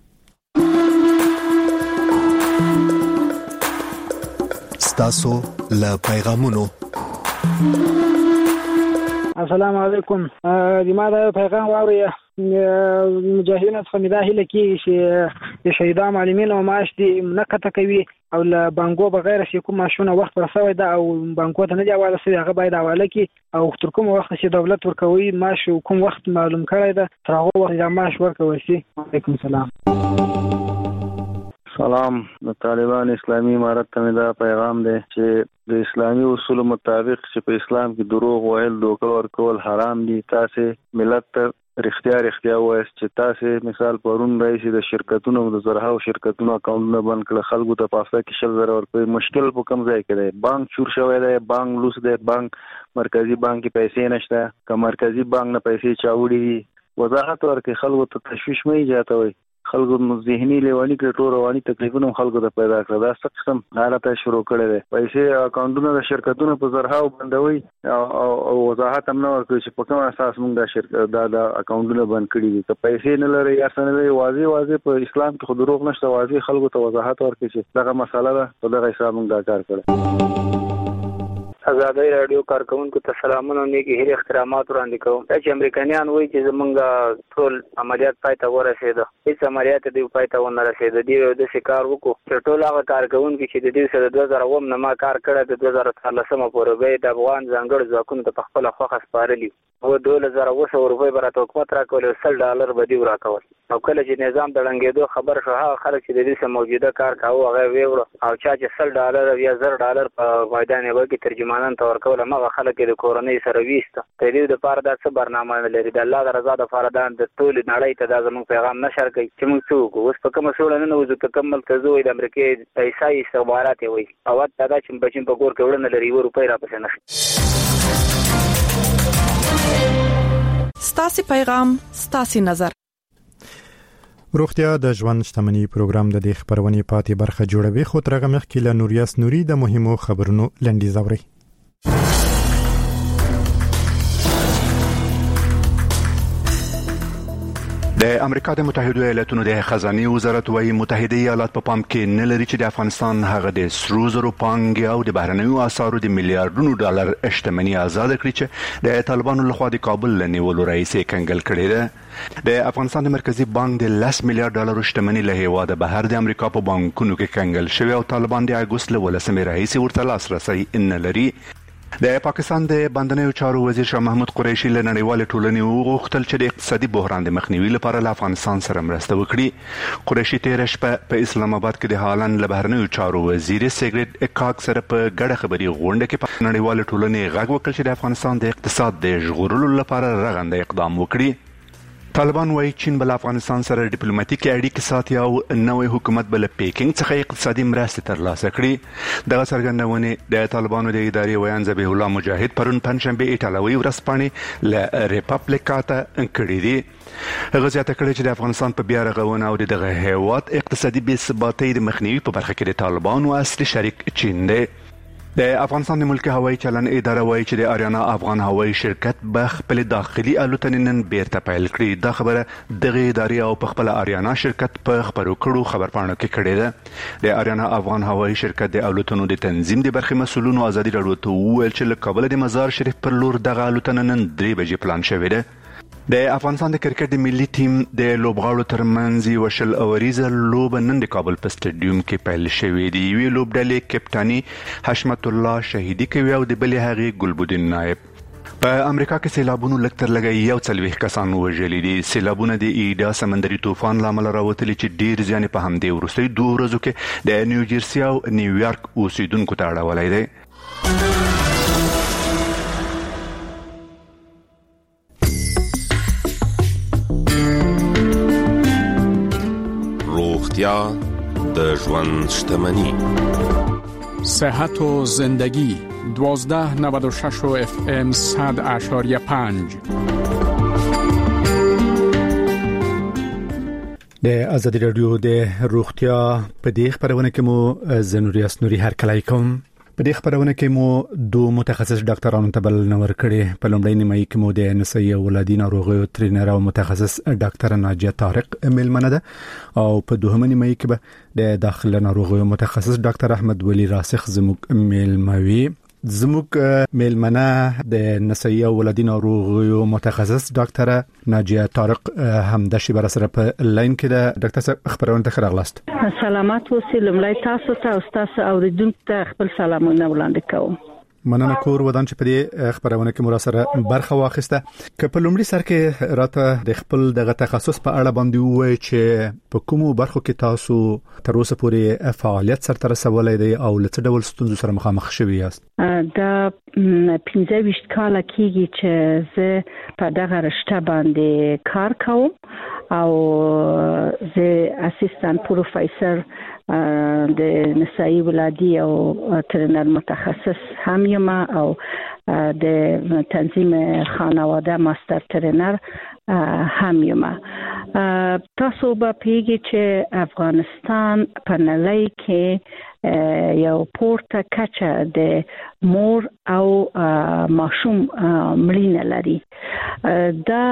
ستاسو له پیغامونو السلام علیکم لماذا پیغام واوري مجاهدین څخه مدا هله کې چې د شهیدانو معلمین او معاش دي نکته کوي او له بانګو بغیر چې کوم ماشونه وخت رسوي دا او بانګو ته نه دی حواله شوی هغه باید حواله کې او تر کوم وخت چې دولت ورکوي معاش کوم وخت معلوم کړی دا تر هغه وخت دا معاش ورکوي شي. وعلیکم السلام. سلام د طالبان اسلامي امارت ته دا پیغام دی چې د اسلامي اصول مطابق چې په اسلام کې دروغ ویل دوکه ورکول حرام دي تاسو ملت ته رښتیا رښتیا وایي چې تاسو مثال پرون راځي د شرکتونو د زرهاو شرکتونو اکاونټونه بند کړل خلکو ته په افسا کې شل زره ورکوي مشکل په کوم ځای کې دی بانک چور شوی دی بانک لوس دی بانک مرکزی بانک کې پیسې نشته که مرکزی بانک نه پیسې چاوړي وضاحت ورکړي خلکو ته تشویش مې ایجادوي خلکو ذهني لیوانی کې ټول رواني تکلیفونه خلکو ته پیدا کړل دا څه قسم حالت شروع کړي دي پیسې اکاونټونه د شرکتونو په زرهاو بندوي او وضاحت هم نه ورکوي چې په کوم اساس موږ د شرکت دا د اکاونټونه بند کړي دي که پیسې نه لري یا څنګه لري واضح واضح په اسلام کې خو دروغ نشته واضح خلکو ته وضاحت ورکړي چې دغه مسله ده په دغه حساب موږ دا کار کړی. آزادۍ رادیو کارکونکو ته سلامونه نیکی هیله احترامات وړاندې کوم. چې امریکایان وایي چې زمونږ ټول عملیات پای ته ورسېده، هیڅ عملیات دی پای ته ونه رسېده. دی یو داسې کار وکړو چې ټول هغه کارکونکي چې د دې سره دوه زره اووه نه ما کار کړی د دوه زره څوارلسمه پورې به د افغان ځانګړو ځواکونو ته په خپله خوښه سپارلي و. دولس زره اوه سوه روپۍ به راته حکومت راکول او سل ډالر به دې راکول. او کله چې نظام د ړنګېدو خبر شو هغه خلک چې د دې سره موجوده کار کاوه هغه یې ویوړه او چا چې سل ډالر یا زر ډالر په میدان یوه کې ترجمانان ته ورکول هماغه خلک یې د کورنۍ سره ویسته. د دې دپاره دا څه برنامه نه لري. د الله د رضا دپاره دا د ټولې نړۍ ته دا زموږ پیغام نشر کوي چې موږ څه وکړو. اوس په کومه سوړه ننوځو که کوم ملک ته ځو د امریکې ایسایي استخبارات یې وایي او حتی دا چې بچیم په کور کې وړه نه لري یوه روپۍ راپسې نشته. ستاسې پیغام ستاسې نظر. روغتیا د ژوند شتمنۍ پروګرام د دې خبرونې پاتې برخه جوړوي، خو تر هغه مخکې له نوریاس نوري د مهمو خبرونو لنډیز اورئ. د امریکا د متحده ایالاتونو د خزانه وزارت وايي متحده ایالات په پام کې نه لري چې د افغانستان هغه د سرو زرو پانګې او د بهرنیو اسعارو د میلیارډونو ډالر شتمنۍ آزاد کړي چې د طالبانو لخوا د کابل لنیولو رئیس کنګل کړي ده. د افغانستان د مرکزی بانک د لس میلیارډ ډالر شتمنۍ له هیواده بهر د امریکا په بانکونو کې کنګل شوی او طالبان د اگست له ولسمې رئیس ورته لاسرسي نه لري. د پاکستان د بندنیو چارو وزیر شاه محمود قریشي له نړیوال ټولنې وغوښتل چې د اقتصادي بحران د مخنیوي لپاره له افغانستان سره مرسته وکړي. قریشي تیر شپه په اسلام آباد کې د هالند له بهرنیو چارو وزیر سیګریټ اکاک سره په ګډه خبري غونډه کې په نړیوال ټولنې غږ وکړ چې د افغانستان د اقتصاد د ژغورلو لپاره رغنده اقدام وکړي. طالبان وايي چین بل افغانستان سره ډیپلوماټیک اړیکې ساتي او نوې حکومت بل پیکینګ څخه اقتصادي مرستې ترلاسه کړي. دغه څرګندونه د طالبانو د ادارې ویان ذبیح الله مجاهد پرون پنځشنبه ایټالوي ورځپاڼې له ریپابلیکا ته کړې دي. هغه زیاته کړې چې د افغانستان په بیا رغونه او دغه هیواد اقتصادي بې ثباتۍ د مخنیوي په برخه کې د طالبانو اصلي شریک چین دی. د افغانستان د ملکی هوایي چلن اداره وایي چې د آریانا افغان هوایي شرکت به خپل داخلي الوتنې نن بیرته پیل کړي. دا خبره دغه ادارې او په خپل آریانا شرکت په خبرو کړو خبرپاڼو کې کړې ده. د آریانا افغان هوایي شرکت د الوتنو د تنظیم د برخې مسولونو ازادي راډیو ته وویل چې له کابل د مزار شریف پر لور دغه الوتنه نن درې بجې پلان شوې ده. د افغانستان د کرکټ د ملي ټیم د لوبغاړو ترمنځ یو شل اوریزه لوب نن د کابل په سټیډیوم کې پیل شوې دی. یوې لوبډلې کپټاني حشمت الله شهیدي کوي او د بلې هغې ګلبدین نایب. په امریکا کې سیلابونو لکتر لګي یو څلوېښت کسان وژلي دي. سیلابونه د ایډا سمندري طوفان لامل راوتلي چې ډیر ځان په همدې وروستۍ دوه ورځو کې د نیوجرسي او نیویارک اوسیدونکو ته اړولی دی. روغتیا د ژوند شتمنی. صحت و زندگی دوازده نود و شش و اف ام صد اشاریه پنج. د ازادي رادیو د روغتیا په دې خبرونه کې مو زنوریاس نوري هر کله کوم. په دې خبرونه کې مو دوه متخصص ډاکټرانو ته بل نور کړي. په لومړی نیمه کې مو د نسایي ولادي ناروغیو ټرینر او متخصص ډاکټر ناجیه طارق میلمنه ده او په دوهمه نیمه کې به د داخله ناروغیو متخصص ډاکټر احمد ولی راسخ زموږ میلموي. زموږ میلمنه د نسایي ولادي ناروغیو متخصص ډاکټر ناجیه طارق هم د شي بر سره په لاین کې ده. ډاکټر صاحب خبرونه ته خراغلاست. سلامات اوسئ. لمړی تاسو ته او تاسو اوریدونکو ته خپل سلامونه وړاندې کوم. مننه کور ودان چې په دې خبرونه کې مراسره برخه واخیسته. که په لومړي سر کې راته د خپل دغه تخصص په اړه باندې وایي چې په کومو برخو کې تاسو تر اوسه پورې فعالیت سره رسولای دی او لڅ ډول ستونزو سره مخامخ شوی یاست؟ دا پنځه ویشت کاله کېږي چې زه په دغه رشته باندې کار کوم او زه اسیستانت پروفیسور د نسایي ولادي او ټرینر متخصص هم یم او د تنظیم خانواده ماستر ټرینر هم یم. تاسو به پیږئ چې افغانستان په نړۍ کې یو پورته کچه د مور او ماشوم مړینه لري. دا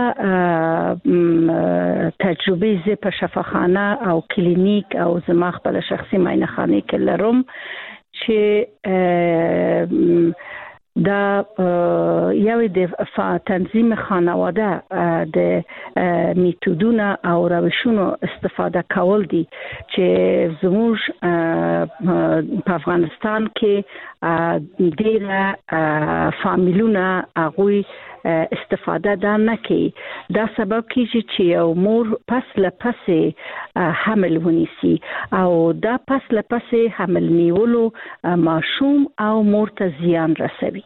تجربه زه په شفاخانه او کلینیک او زما خپل شخصي معاینه خانه کې لرم چې دا یو د تنظیم خانواده د میتودونو او روشونو استفاده کول دي چې زموږ په افغانستان کې ډېر فامیلونه هغوی استفاده دا نه کوي. دا سبب کیږي چې یو مور پس له پسې حمل ونیسي او دا پس له پسې حمل نیولو ماشوم او مور ته زیان رسوي.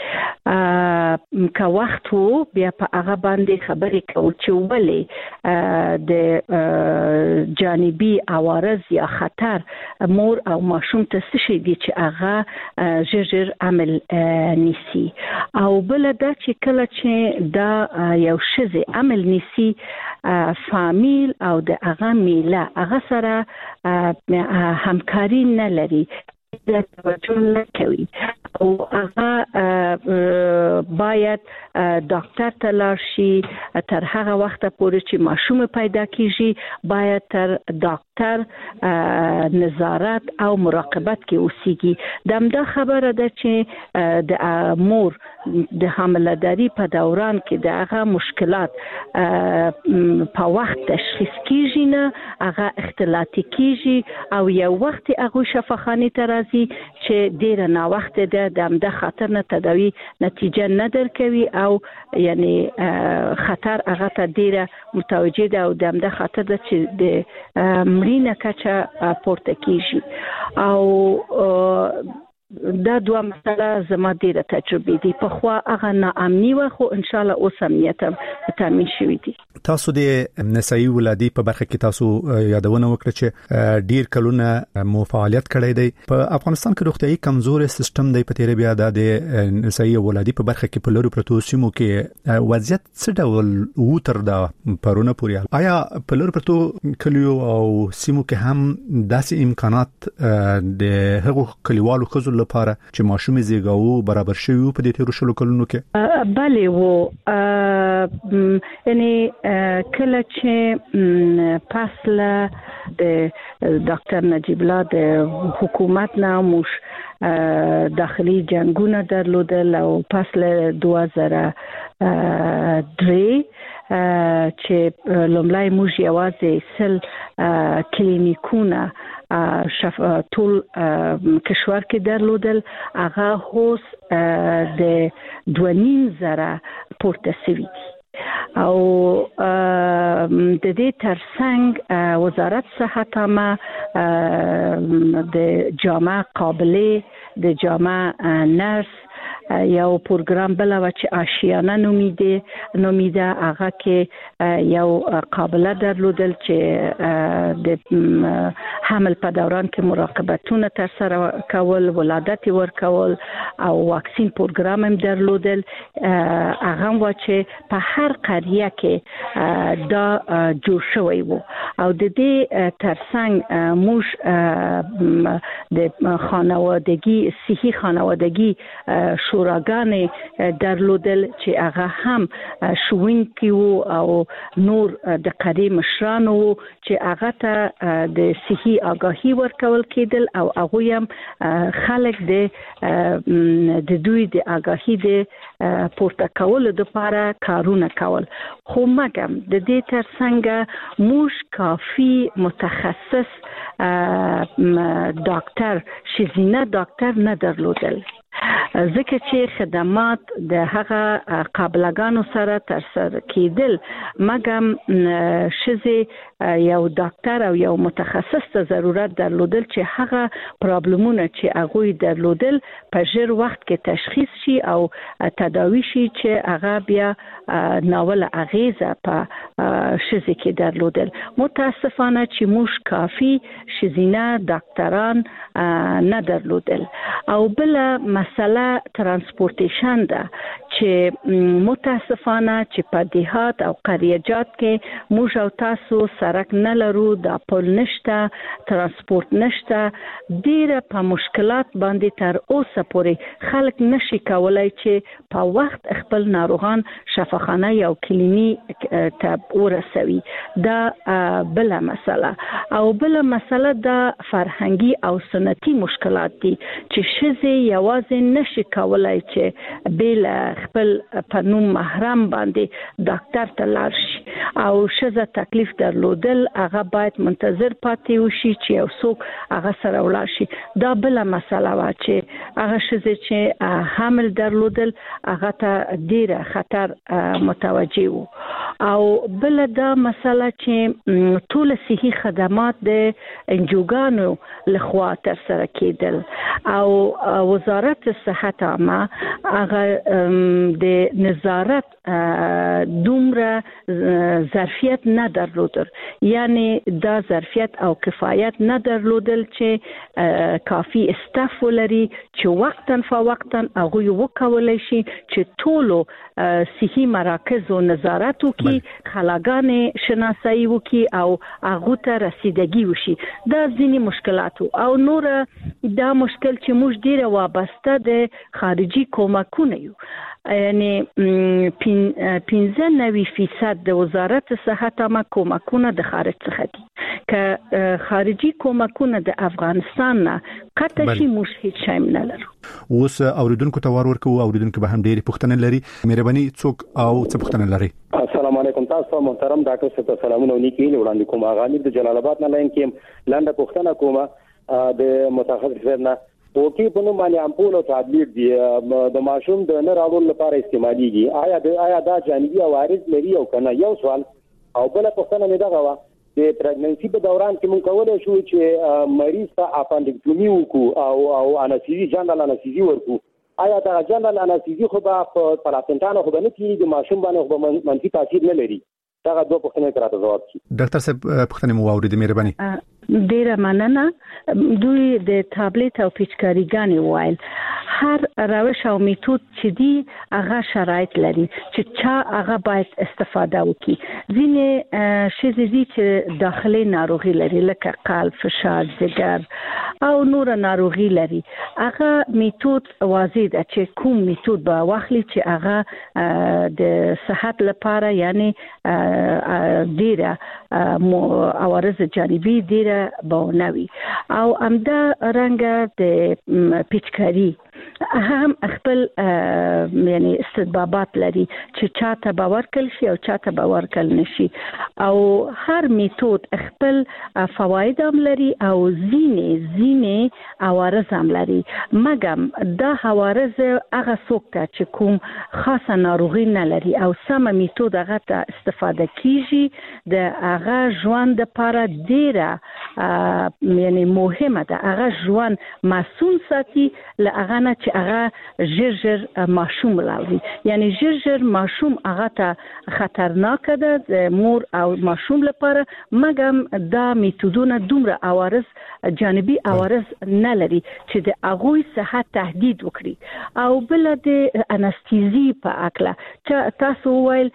که وخت وو بیا په هغه باندې خبرې کوو چې ولې د جانبي عوارض یا خطر مور او ماشوم ته څه شي دي چې هغه ژر ژر عمل نیسي. او بل دا چې کله چې دا یو ښځه عمل نیسي فامیل او د هغه میله هغه سره همکاري نه لري، د توجه نه کوي او هغه باید ډاکټر ته لاړ شي. تر هغه وخت پورې چې ماشوم پیدا کیږي باید تر ډاکټر نظارت او مراقبت کې اوسېږي. دا همدا خبره ده چې د مور د حامله‌داري په دوران کې د هغه مشکلات په وخت تشخیص کیږي نه هغه اختلاطي کیږي او یو وخت هغه شفاخانه ته راځي چې ډیر نه وخت ده د همدا خطر نه تداوی نتیجه نه درکوي او یعنی خطر هغه ته ډیره متوجه ده او د همدا خطر ده چې د مړینې کچه پورته کیږي. او دا دوه مسله زما ډیره تجربه دي. په خو هغه ناامني و خو ان شاء الله اوس امنیت تامین شوی دي. تاسو د نسایي ولادي په برخه کې تاسو یادونه وکړه چې ډیر کلونه مو فعالیت کړی دی. په افغانستان کې روغتيایي کمزور سیستم دی. په تیر بیا د نسایي ولادي په برخه کې په لوري پروتو سیمو کې وضعیت څه ډول وو تر دا پرونه پورې؟ آیا په لوري پروتو کلیو او سیمو کې هم داسې امکانات د هغو کلیوالو خزو لپاره چې ماشوم زیږاو برابر شوی په دې تیر شلو کلونو کې؟ بله وو، یعنی کله چې پس له د ډاکټر نجیب الله د حکومت نه موږ داخلي جنگونه درلودل او پس له دوه زره درې چې لومړی موږ یوازې سل کلینیکونه شف ټول کشور کې درلودل، هغه اوس د دوه نیم زره پورته شوي دي. او د دې ترڅنګ وزارت صحت عامه د جامع قابله د جامع نرس یو پروګرام بل و چې آشیانه نومیده نومیده هغه کې یو قابله درلودل چې د حمل په دوران کې مراقبتونه تر سره کول، ولادت ورکول او واکسین پروګرام هم درلودل. هغه و چې په هر قریه کې دا جوړ شوی وو او د دې ترڅنګ موږ د خانوادگی صحي خانوادگی شوراګانې درلودل چې هغه هم شوونکي وو او نور د قریه مشران وو چې هغه ته د صحي آگاهي ورکول کېدل او هغه هم خلک د د دوی د آگاهي د پورته کولو لپاره کارونه کول. خو مګم د دې ترڅنګ موږ کافي متخصص ډاکټر شزینه ډاکټر نه درلودل، ځکه چې خدمات د هغه قابلګانو سره تر سره کېدل. مګم شزه یو ډاکټر او یو متخصص ته ضرورت درلودل چې هغه پرابلمونه چې هغه درلودل په ژر وخت کې تشخیص شي او تداوی شي چې هغه بیا ناول اغیزه په شزه کې درلودل. متاسفانه چې موږ کافي شزینه ډاکټران نه درلودل. او بل مسله ترانسپورتیشن ده چې متاسفانه چې په دیهات او قریه‌جات کې موږ او تاسو سرک نه لرو، د پل نشته، ترانسپورت نشته، ډیره په مشکلات باندې تر اوسه پورې خلک نشي کولای چې په وخت خپل ناروغان شفاخانه یا کلینیک ته ورسوي دا بل مسله او بل مسله دا فرهنګي او سنتي مشکلات دي چې شزه یوازې نشي کولای چې بل خپل پنوم محرم باندې ډاکټر ته لاړ شي او شزه تکلیف درلودل هغه باید منتظر پاتې وشي چې یو څوک هغه سره ولاړ شي. دا بل مسله وا چې هغه شزه چې حامل درلودل هغه ته ډیر خطر متوجه وو او بل دا مسله چې ټول صحي خدمات د انجوګانو لخوا تر سره کېدل او وزارت صحت عامه هغه د نظارت دومره ظرفیت نه درلودل، یعنی دا ظرفیت او کفایت نه درلودل چې کافی استاف ولري چې وقتا فوقتا هغه وکولای شي چې ټولو صحي مراکز او نظارت وکړي، خلاګانې شناسایی وکړي او هغه ته رسیدګي وشي. دا ځینې مشکلات او نور دا مشکل چې موږ ډیره وابسته د خارجي کومکونه یو، یعنی پنځه نوي فیصد د وزارت صحت عامه کومکونه د خارج څخه دي. که خارجي کومکونه د افغانستان نه قطع شي موږ هیڅ شی نه لرو. اوس اوریدونکو ته وار ورکو، اوریدونکو به هم ډېری پوښتنې لري. مهرباني څوک او څه پوښتنه لري؟ السلام علیکم، تاسو محترم ډاکټر صاحب سلامونه نیکی وړاندې کوم. غالب د جلال آباد نه لاین کې لاندې پوښتنه کومه د متخصص نه وکي په نوم باندې امپول او تعبیر دی د ماشوم د نه راوړل لپاره استعماليږي، آیا د آیا دا جانبي عوارض لري او کنه؟ یو سوال. او بل پوښتنه مې دا غوا د پریګننسي په دوران کې مونږ کولای شو چې مریض ته اپنډکټومي وکړو او او انستيزي جنرال انستيزي ورکړو. آیا دا جنرال انستيزي خو به په پلاسنټانو خو به نه کیږي، د ماشوم باندې خو منفي تاثیر نه لري؟ دا دوه پوښتنې راته جواب شي. ډاکټر صاحب پوښتنه مو واورید، مهرباني. ډیره مننه. دوی د ټابلیټ او پیچکاریګانې وایل هر روش او میتود چې دی هغه شرایط لري چې چا هغه باید استفاده وکړي. ځینې شې دي چې داخلي ناروغي لري لکه قلب، فشار، ځګر او نور ناروغي لري. هغه میتود واضح ده چې کوم میتود به واخلي چې هغه د صحت لپاره یعنی ډیره عوارض جانبي ډیره باونوي. او امدا رنګ د پیچکاری هم خپل یعنی استدبابات لري چې چاته باور کول شي او چاته باور کول نشي. او هر میتود خپل فواید هم لري او زینې زینې عوارض هم لري، مګم دا عوارض هغه څوک ته چې کوم خاصه ناروغي نه لري او سم میتود هغه ته استفاده کیږي د هغه ژوند لپاره ډیره یعنی مهمه ده. هغه ژوند مسون ساتي له هغه نه چې هغه ژر ژر ماشوم راوړي، یعنی ژر ژر ماشوم هغه ته خطرناک ده د مور او ماشوم لپاره، مګم دا میتودونه دومره عوارض جانبي عوارض نه لري چې د هغوی صحت تهدید وکړي. او بل د انستيزي په اکله چې تاسو وایل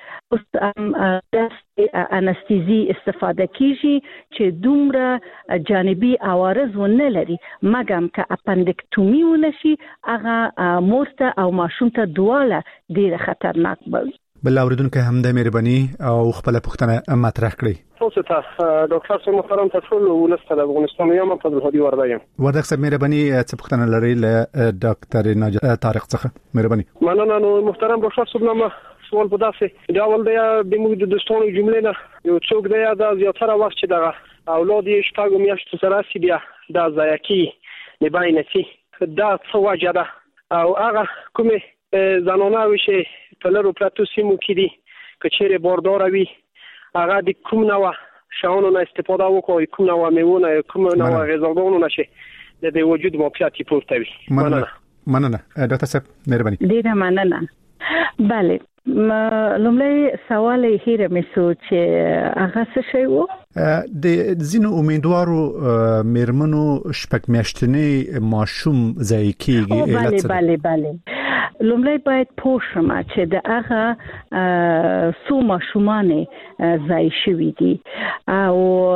د انستيزي استفاده کیږي چې دومره جانبي عوارض ونه لري، مګم که اپنډکټومي ونشي هغه مورته او ماشوم ته دواله ډیره خطرناک وي. بل اوریدونکو هم د مهرباني او خپل پوښتنه مطرح کړئ. تاسو ته ډاکټر صاحب محترم تاسو ولست د افغانستان یم په دغه وردایم. ورته صاحب مهرباني څه پوښتنه لري له ډاکټر ناجی طارق څخه؟ مهرباني. مننه. نو محترم ډاکټر صاحب نامه سوال په داسې ډول دی د موږ د دوستانو جملې نه یو څوک دی دا زیاتره وخت چې دا اولاد یې شپږ میاشتې سره سي بیا دا ځایکی نه باندې سي دا څه وجه ده او هغه کومه زنانه وشي په لرو پراتو سیمو کې دي کچېره باردار وي هغه د کوم نوع شاونو نه استفاده وکړي، کوم نوع میوونه، کوم نوع غذاګانو نشي د وجود موقعیت پورته وي. مننه. مننه ډاکټر صاحب مهرباني. ډیره مننه. بله لومړی سوال یې هیره مې سو چې هغه څه شی وو؟ د ځینو امیدوارو میرمنو شپږ میاشتنی ماشوم ځای کیږي. بله بله بله لومړی باید پوه شم چې د هغه څو ماشومان ځای شوي دي او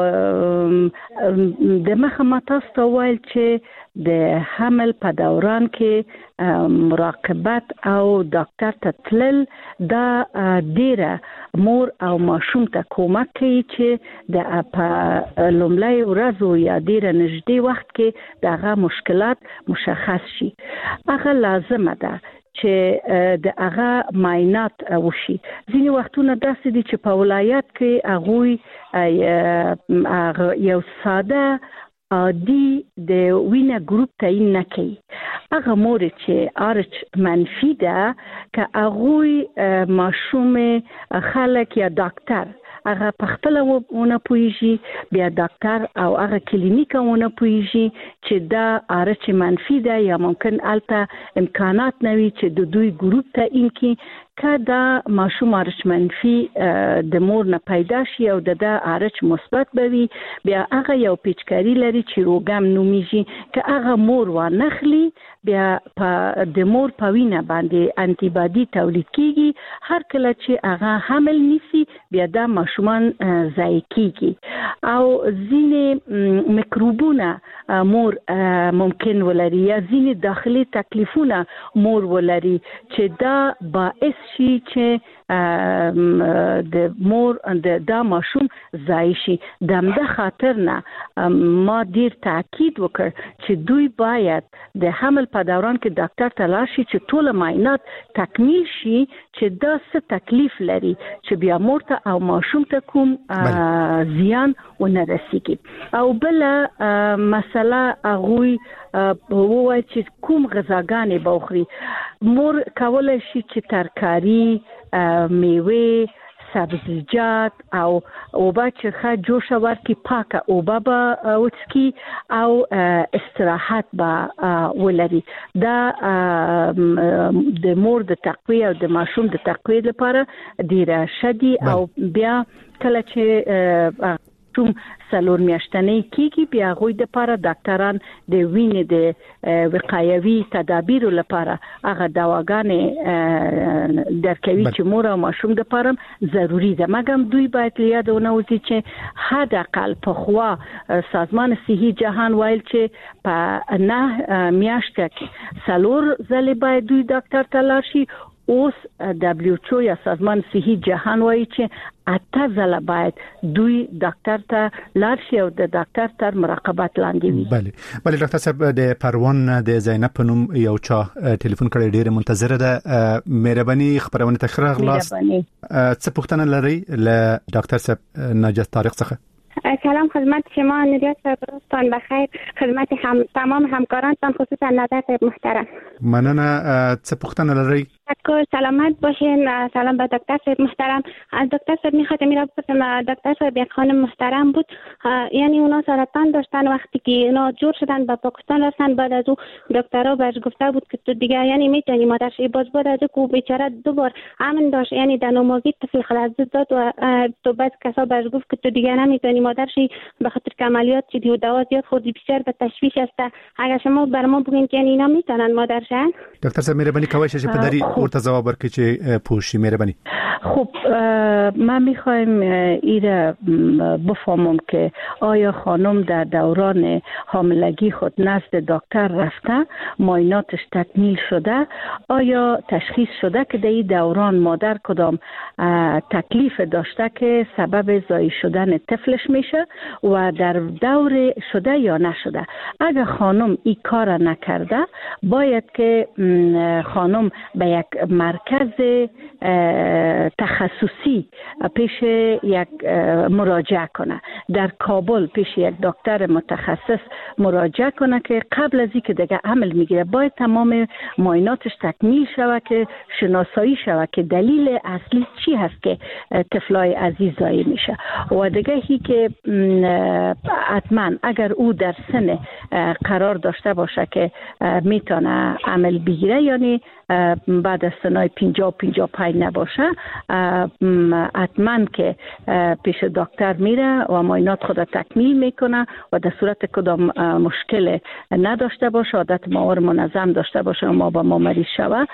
د مخه ما تاسو ته وویل چې د حمل په دوران کې مراقبت او ډاکټر ته تلل دا ډیره مور او ماشوم ته کومک کوي چې د په لومړی ورځو یا ډیره نږدې وخت کې دغه مشکلات مشخص شي. هغه لازمه ده چې د هغه معاینات وشي. ځینې وختونه داسې دي چې په ولایت کې هغوی یو ساده عادي د وینه ګروپ تعیین نه کوي. هغه مور چې آرچ منفي ده که هغوی ماشوم خلک یا ډاکټر هغه په خپل ونه پويږي بیا ډاکټر او هغه کلینیک ونه پويږي چې دا آرچ منفي ده یا ممکن الته امکانات نوي چې د دوی ګروپ تعیین کی که دا ماشوم آرچ منفي د مور نه پیدا شي او د آرچ مثبت بوي بیا هغه یو پیچکاری لري چې روګم نومیږي که هغه مور و نخلی بیا د مور په وینه باندې انټي باډي تولید کیږي. هر کله چې هغه حمل نیسي بیا دا ماشومان ضایع کیږي او ځینې میکروبونه مور ممکن ولري یا ځینې داخلي تکلیفونه مور ولري چې دا باعث شي چې د مور د دا ماشوم ضایع شي. د همده خاطر نه ما ډیر تاکید وکړ چې دوی باید د حمل په دوران کې ډاکټر ته لاړ شي چې ټول معاینات تکمیل شي چې دا څه تکلیف لري چې بیا مور ته او ماشوم ته کوم زیان ونه رسیږي. او بل مسله هغوی ووایي چې کوم غذاګانې به وخوري. مور کولی شي چې ترکاري، میوه، سبزیجات او اوبه چې ښه جوشه ورکړي، پاکه اوبه به وڅښي او استراحت به ولري. دا د مور د تقویه او د ماشوم د تقویه لپاره ډیره ښه دي. او بیا کله چې کوم څلور میاشتنۍ کېږي بیا هغوی دپاره ډاکټران د وینې د وقایوي تدابیرو لپاره هغه دواګانې درکوي چې مور او ماشوم دپاره ضروري ده. مګر دوی باید له یاده ونه وځي چې حداقل پخوا سازمان صحي جهان ویل چې په نه میاشته کې څلور ځلې باید دوی ډاکټر ته لاړ شي. اوس دبلیو ایچ او یا سازمان صحي جهان وایي چې اته ځله باید دوی ډاکټر ته لاړ شي او د ډاکټر تر مراقبت لاندې وي. بله بله ډاکټر صاحب د پروان د زینب په نوم یو چا ټلیفون کړی ډیره منتظره ده. مهرباني خبرونه ته خره غلاس څه پوښتنه لري له ډاکټر صاحب نجات طارق څخه؟ سلام خدمت شما نجات صاحب، روزتان بخیر. خدمت هم تمام همکارانتان خصوصا نجات صاحب محترم. مننه. څه پوښتنه لري؟ تشکر، سلامت باشین. سلام به دکتر صاحب محترم. از دکتر صاحب میخواستم میرا بپرسم. دکتر صاحب یک خانم محترم بود، یعنی اونا سرطان داشتن. وقتی که اونا جور شدن به پاکستان رفتن، بعد از او دکترها بهش گفته بود که تو دیگه یعنی میتونی مادرش باز بعد از او بیچاره دو بار همین داشت، یعنی در نوماگی طفل خلاص داد و تو بعد کسا بهش گفت که تو دیگه نمیتونی مادرشی به خاطر که عملیات چیدی و دوا زیاد خوردی، بسیار به تشویش است. اگر شما بر ما بگین که اینا میتونن مادرشن. دکتر صاحب مهربانی کوی شش پدری ورته جواب ورکړي چې پوښي. مهربانی. خب من میخوایم ایره بفهمم که آیا خانم در دوران حاملگی خود نزد دکتر رفته، معایناتش تکمیل شده، آیا تشخیص شده که در این دوران مادر کدام تکلیف داشته که سبب زایید شدن طفلش میشه و در دور شده یا نشده. اگر خانم این کار نکرده باید که خانم به یک مرکز تخصصی پیش یک مراجعه کنه. در کابل پیش یک دکتر متخصص مراجعه کنه که قبل از اینکه دیگه عمل میگیره باید تمام معایناتش تکمیل شود که شناسایی شود که دلیل اصلی چی هست که طفلای عزیز ضایع میشه. و دیگه هی که حتما اگر او در سن قرار داشته باشه که میتونه عمل بگیره، یعنی بعد بعد از سنای پنجاه پنجاه و پنج نباشه حتما که پیش دکتر میره و معاینات خود تکمیل میکنه و در صورت کدام مشکل نداشته باشه، عادت ماور منظم داشته باشه و ما با ما مریض شوه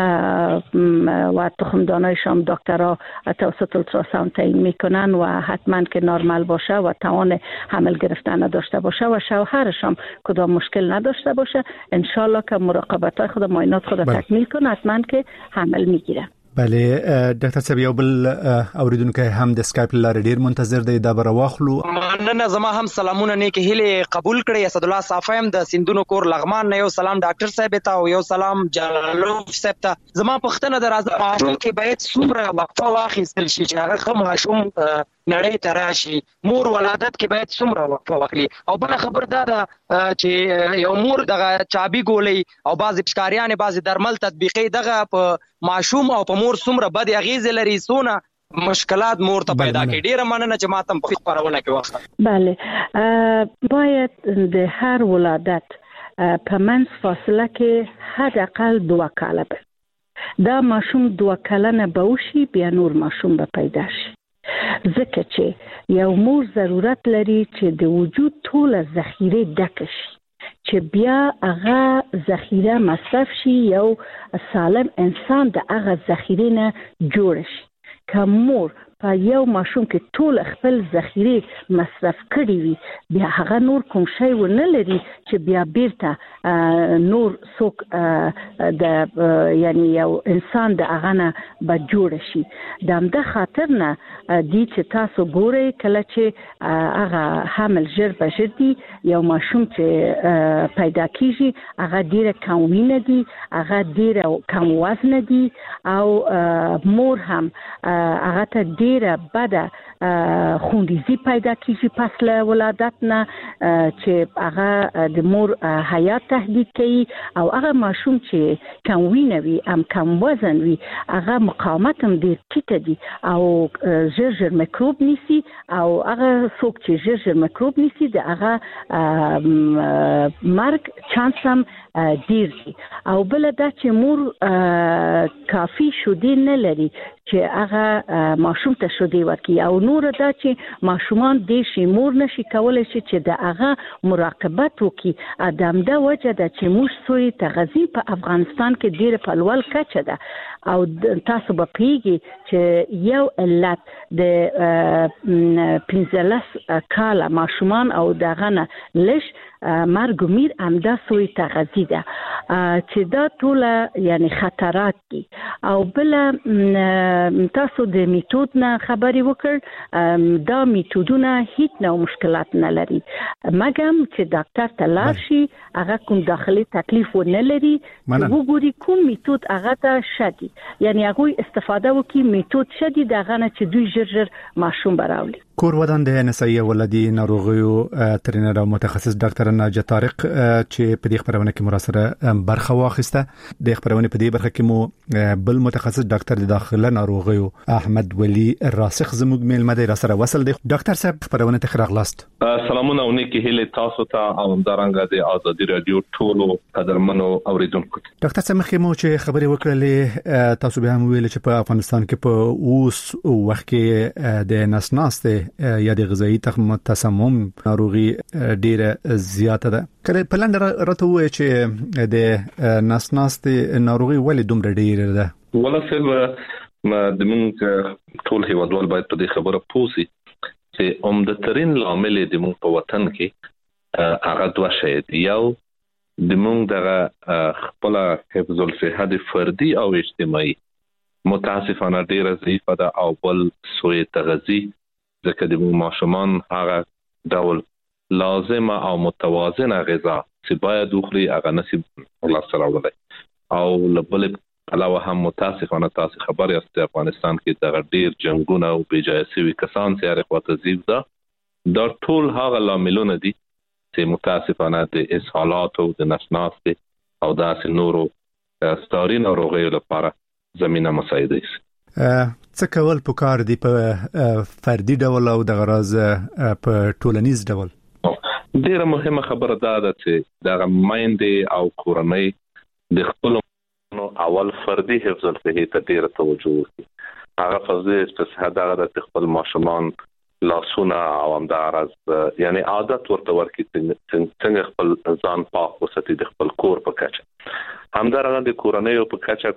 و تخمدانایش هم دکترها توسط التراساوند تعیین میکنن و حتما که نرمال باشه و توان حمل گرفتن نداشته باشه و شوهرش هم کدام مشکل نداشته باشه، انشالله که مراقبت‌های خود معاینات خود تکمیل کنه حتما که حمل میگیره. بله ډاکټر صاحب یو بل اوریدونکو هم د اسکایپ لاره ډیر منتظر دی دا بر واخلو. مننه، زما هم سلامونه نیک هیله قبول کړی. اسد الله صافیم د سندونو کور لغمان نه یو سلام ډاکټر صاحب ته او یو سلام جلالوف صاحب ته. زما پښتنه د راز معاشوم کې باید څومره وقفه واخیستل شي چې هغه خو معاشوم نړۍ ته راشي، مور ولادت کې باید څومره وقفه واخلي. او بل خبر دا ده چې یو مور دغه چابي ګولې او بعضی پشکاریان بعضی درمل تطبیقي دغه په معاشوم او په مور څومره بد اغیز لري، سونه مشکلات مور ته پیدا کوي. ډیره مننه چې ماته په خبرونه کې وخت. بله باید د هر ولادت په منځ فاصله کې حداقل دوه کاله به دا ماشوم دوه کلنه به وشي، بیا نور ماشوم به پیدا شي. ځکه چې یو مور ضرورت لري چې د وجود ټوله ذخیره ډکه شي چې بیا هغه ذخیره مصرف شي، یو سالم انسان د هغه ذخیره نه جوړ شي. که مور په یو ماشوم کې ټول خپل ذخیره مصرف کړي وي، بیا هغه نور کوم شی ونه لري چې بیا بیرته نور څوک د یعنی یو انسان د هغه نه به جوړ شي. د همده خاطر نه دي چې تاسو ګورئ کله چې هغه حمل ژر به ژر دي، یو ماشوم چې پیدا کیږي هغه ډیره کم وینه دي، هغه ډیره کم وزن دي او مور هم هغه ته ډیره بده خونریزي پیدا کیږي پس له ولادت نه چې هغه د مور حیات تهدید کوي او هغه ماشوم چې کم وینه وي هم کم وزن وي هغه مقاومت هم ډیر ټیټ دي او ژر ژر میکروب نیسي او هغه څوک چې ژر ژر میکروب نیسي د هغه مرګ چانس هم ډیر دي. او بل دا چې مور کافي شودې نه لري چې هغه ماشوم ته شودې ورکړي او نور دا چې ماشومان دې شي مور نشي کولای شي چې د هغه مراقبت وکړي. ادم دا وجه ده چې موږ سوی تغذیه په افغانستان کې ډیره په لوړ کچه ده او تاسو به پیږي چې یو علت د پنځلس کاله ماشومان او دغه نه لږ مرګ میر امدا سوی تغذیه ده چې دا ټول یعنی خطرات دي. او بل تاسو د میتود نه خبري وکړ، دا میتودونه هیڅ نو مشکلات نه لري مګم چې ډاکټر ته لاړ شي هغه کوم داخلي تکلیف ونه لري، وګوري کوم میتود هغه ته شدي یعنی هغه استفاده وکي میتود شدي دغه نه چې دوی ژر ژر ماشوم براولي. کور ودان د نسایي ولدي ناروغیو ترینر او متخصص ډاکټر ناجه طارق چې په دې خبرونه کې مراسله برخه واخیسته. د خبرونه په دې برخه کې مو بل متخصص ډاکټر د داخله ناروغیو احمد ولی راسخ زموږ میلمه دی را سره وصل دی. ډاکټر صاحب خبرونه ته خراغلاست. سلامونه او نیکی هیله تاسو ته او همدارنګه د آزادي رادیو ټولو قدرمنو اوریدونکو. ډاکټر صاحب مخکې مو چې خبرې وکړلې تاسو به هم ویل چې په افغانستان کې په اوس وخت کې د نسناسته یا د غذایی تسمم ناروغي ډیره زیاته ده. کله په لنډ راته وایي چې د نسناسته ناروغي ولې دومره ډیره ده؟ ولسل د موږ ټول هیوادوال باید په دې خبره پوسی چې عمدترین لامل د موږ په وطن کې هغه دوه شی دي. یو د موږ دغه خپل حفظ الصحه فردي او اجتماعي متاسفانه ډیره ضعیفه ده او بل سوء تغذیه ځکه د موږ ماشومان هغه ډول لازمه او متوازنه غذا چې باید وخوري هغه نصیب الله سره ولري. او لبل علاوه هم متاسفانه تاسو خبر یاست افغانستان کې د ډیر جنگونه او بیجایسوي کسان چې هر خواته زیب ده دا ټول هغه لاملونه دي چې متاسفانه د اسهالات او د نشناست او داسې نورو ستاري ناروغیو لپاره زمينه مساعده است. څه کول پکار دي په فردي ډول او د غراض په ټولنیز ډول؟ ډیره مهمه خبره ده چې د مایندې او کورنۍ د خپل اول فردي حفظ الصحه ته ډیر توجه وکړي. هغه فزې په صحه دغه د خپل ماشومان لاسونه او همدارس یعنی عادت ورته ورکړي څنګه خپل ځان پاک وساتي د خپل کور په کچه. همدارنګه د کورنۍ په کچه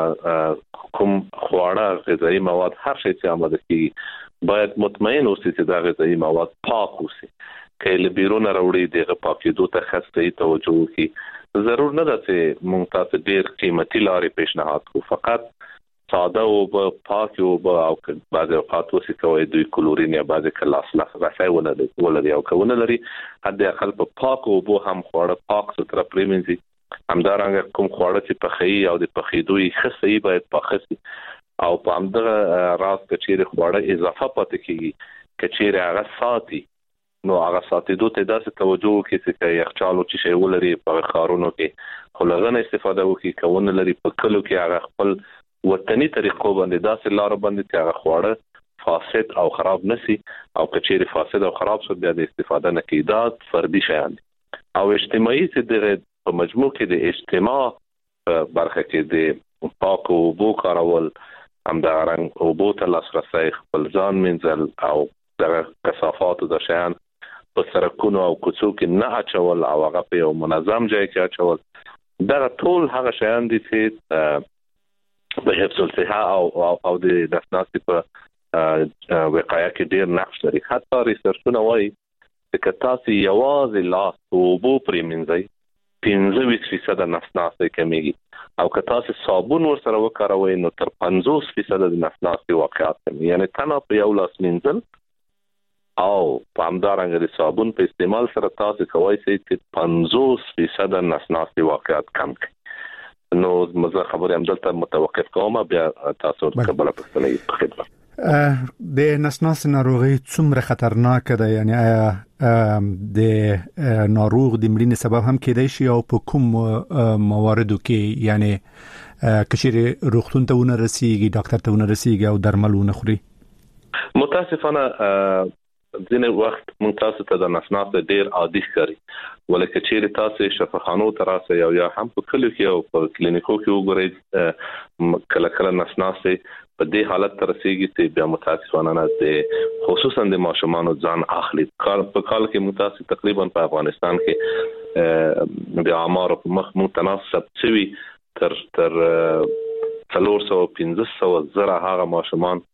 کوم خواړه غذایی مواد هر شي چې آماده کیږي باید مطمئن اوسئ چې دا غذایی مواد پاک اوسي. کله بیرون راوړي دغه پاکیدو ته خاصه توجه وکړي. ضرور نه ده چې موږ تاسو ډیر قیمتي لارې پیشنهاد کوو، فقط ساده او پاک او او بعض اوقات وسې کوي دوی کلورین یا بعض کلاس لا راځي ولري ولري او کوونه لري حد اقل په پاک او بو هم خوړه پاک ستر پریمنځي. همدارنګه کوم خوړه چې په خي او د پخېدوي خصي باید پاخسي او په همدغه راز کچېره خوړه اضافه پاتې کیږي کچېره هغه ساتي نو هغه ساتي دوی ته داسې توجه وکړي چې یخچالو چې شی ولري په خارونو کې خلغنه استفاده وکړي کوونه لري په کلو کې هغه خپل وطني طریقو باندې داسې لار باندې چې هغه خوړه فاسد او خراب نشي او کچېره فاسد او خراب شو بیا د استفاده نه کیدات فردي شیان او اجتماعي چې د په مجموع کې د اجتماع برخه کې د پاک او بو کارول همدارنګه او بو ته لاسرسي خپل ځان منځل او د کثافات د شیان په سرکونو او کوڅو کې نه اچول او هغه په یو منظم ځای کې اچول دا ټول هغه شیان دي چې په حفظ الصحه او او د دفناسي په وقایه کې ډیر نقش لري. حتی ریسرچونه وايي چې تاسو یوازې لاس او بو پریمنځي پنځه فیصد نفناسي کمیږي او که تاسو صابون ورسره وکاروئ نو تر پنځوس فیصد د نفناسي واقعات کمیږي. یعنی تنه په یو لاس منځل او په همدارنګه د صابون په استعمال سره تاسو کوی شئ چې پنځوس فیصد نفناسي واقعات کم کړئ. نو مزه خبرې هم دلته متوقف کوم بیا تاسو خبره پښتنې په خدمت. د نسناس ناروغي څومره خطرناک ده؟ یعنی آیا د ناروغ د مړینې سبب هم کېدای شي او په کوم مواردو کې یعنی کشیر روغتون ته ونه رسیږي ډاکټر ته ونه رسیږي او درمل ونه خوري؟ متاسفانه ځینې وخت مونږ تاسو ته د نسناس ډیر عادي ښکاري ولکه چې تاسو شفاخانو ته راسئ او یا هم په کلیو کې او په کلینیکو کې وګورئ کله کله نسناس په دې حالت تر رسیدي چې بیا متاسفانه نه خصوصا د ماشومان ځان اخلي. کال په کال کې متاسف تقریبا په افغانستان کې د اعمار په مخ متناسب شوي تر تر څلور سوه پنځه سوه زره هغه ماشومان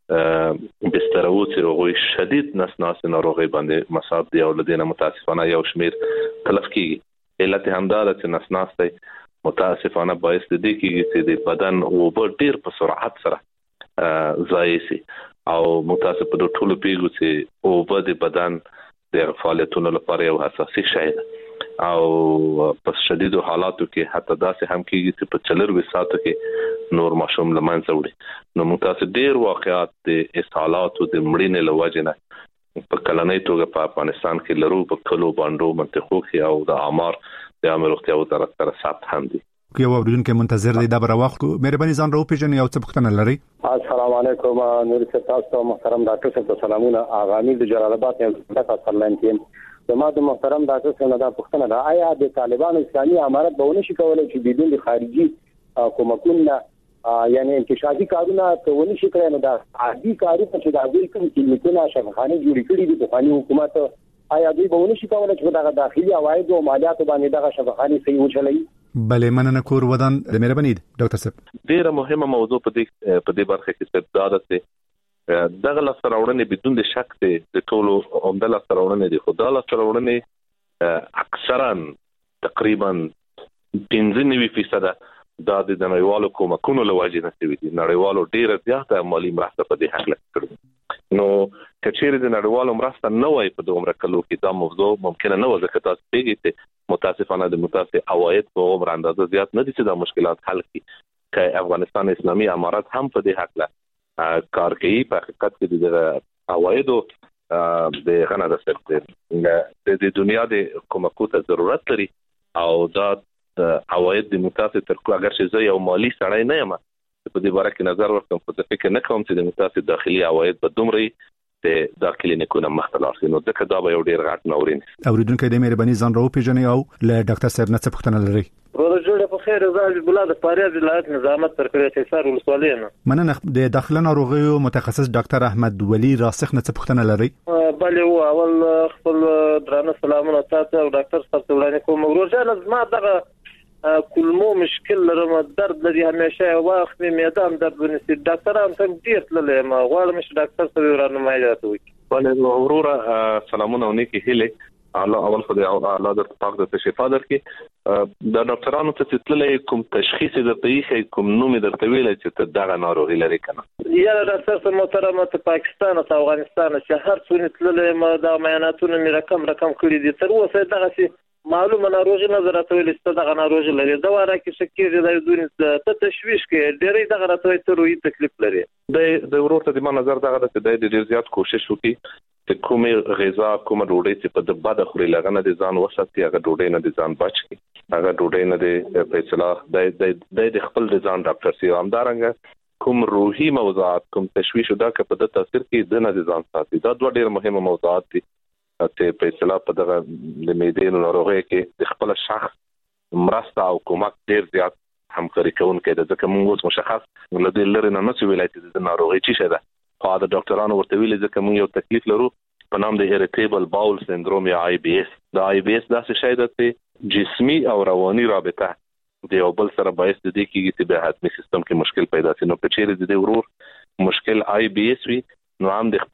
بسترو چې هغوی شدید نسناس ناروغي باندې مصاب دي او لدينا متاسفانه یو شمیر تلف کیږي. علت همدا ده چې نسناس دی متاسفانه باعث دي چې د بدن او په ډیر په سرعت سره ضایع شي او متاسف په ټولو پیغو چې او په د بدن د فعالیتونو لپاره یو حساسي شی ده او په شدیدو حالاتو کې حتی داسې هم کېږي چې په چلر وساتو کې نور ماشوم لمنځه وړي. نو متاسف ډیر واقعات د اسهالاتو د مړینې له وجې نه په کلنۍ توګه په افغانستان کې لرو په کلو باندې منطقو کې او د اعمار د عامه روغتیا وزارت سره ثبت هم دي. یو اوریدونکو منتظر دی دا بر وخت مهرباني ځان راو پیژنې او څه پوښتنه لري؟ السلام علیکم نور تاسو محترم ډاکټر صاحب سلامونه اغامي د جلال آباد نه تاسو لاین کې زموږ د محترم ډاکټر صاحب دا پوښتنه ده آیا د طالبانو اسلامي امارت به ونشي کولای چې بدون د خارجي کومکونه یعنی انکشافي کارونه کولی شي کړي؟ نو دا عادي کارونه چې د دوی کوم کلینیکونه شفاخانه جوړ کړي دي په خاني حکومت آیا دوی به ونشي کولای چې دا داخلي عواید او مالیات باندې دغه شفاخانه صحیح وچلوي؟ بلې مننه کور ودان د مهرباني ډاکټر صاحب. ډیره مهمه موضوع په دې په دې برخه کې ستاسو ده دغه لاسراوړنې بدون د شک د ټولو عمده لاسراوړنې دي خو دا لاسراوړنې اکثرا تقریبا پنځه فیصد دا د نړیوالو کومکونو له وجې نه شوي دي. نړیوالو ډیره زیاته مالي مرسته په دې حق کړې نو کچېره د نړیوالو مرسته نه وای په دومره کلو کې دا موضوع ممکن نه و ځکه تاسو پیږئ متاسفانه د متاسف عواید په عمر اندازه زیات نه دي چې دا مشکلات حل کړي. که افغانستان اسلامي امارات هم په دې حق له کار کوي په حقیقت کې د عوایدو د غنا د سپټ د دنیا د کومکو ته ضرورت لري او دا عواید د متاسف تر کو اگر چې یو مالی سړی نه یم په دې باره کې نظر ورکوم خو فکر نه کوم چې د متاسف داخلي عواید به دومره د دا کلینیکونو مختلف نو ځکه دا به یو ډیر غټ ناورین. اوریدونکو د مهرباني ځان راو پیژنې او له ډاکټر صاحب نه څه پوښتنه لري؟ روزه جوړه په خیر زاج بلاد فاریاب ولایت نظامت تر کړی چې سر ولسوالینه مننه. د داخله ناروغیو متخصص ډاکټر احمد ولی راسخ نه څه پوښتنه لري؟ بله و اول خپل درانه سلامونه تاسو او ډاکټر صاحب ته وړاندې کوم. روزه ما دغه کلمو مشکل لرم، درد لري همیشه وخت می میدان درد ونیسي. ډاکټران ته ډیر تللې ما غواړم چې ډاکټر صاحب راهنمایي وکړي. بله وروره سلامونه ونیکي هله الله اول خدای او الله در پاک د شفا درکې. د ډاکټرانو ته تللې کوم تشخیص درته یې کوم نوم درته ویل چې ته دغه ناروغي لري کنه؟ یا ډاکټر صاحب محترم ته پاکستان او افغانستان چې هر څو تللې ما د معایناتونو می رقم رقم کړی دي تر اوسه دغه سي معلومه ناروغي نظر ته ویل چې دغه ناروغي لري. دا واره کې شکیږي د دونې ته تشويش کې ډېرې دغه راته ته روي تکلیف لري. د د ورته د ما نظر دغه د ډېر زیات کوشش وکړي چې کومه غذا کومه ډوډۍ چې په د باد خوري لغنه د ځان وساتي هغه ډوډۍ نه د ځان بچ کی هغه ډوډۍ نه د فیصله د د خپل د ځان ډاکټر سي همدارنګ کوم روحي موضوعات کوم تشويش دا که په د تاثیر کې د نه د ځان ساتي. دا دوه ډېر مهمه موضوعات دي ته په اصطلاح په دغه د معدې ناروغي کې د خپل شخص مرسته او کومک ډیر زیات همکاري کوونکې ده. ځکه موږ اوس مشخص لدې لري نه نو ویلای چې د ناروغي څه شه ده خو دا ډاکټرانو ورته ویلي ځکه موږ یو تکلیف لرو په نام د irritable bowel syndrome یا آی بي اس. دا آی بي اس داسې شی ده چې جسمي او رواني رابطه د یو بل سره باعث د دې کېږي چې په هضمي سیستم کې مشکل پیدا شي. نو په چیرې د دې ورور مشکل آی بي اس وي نو هم د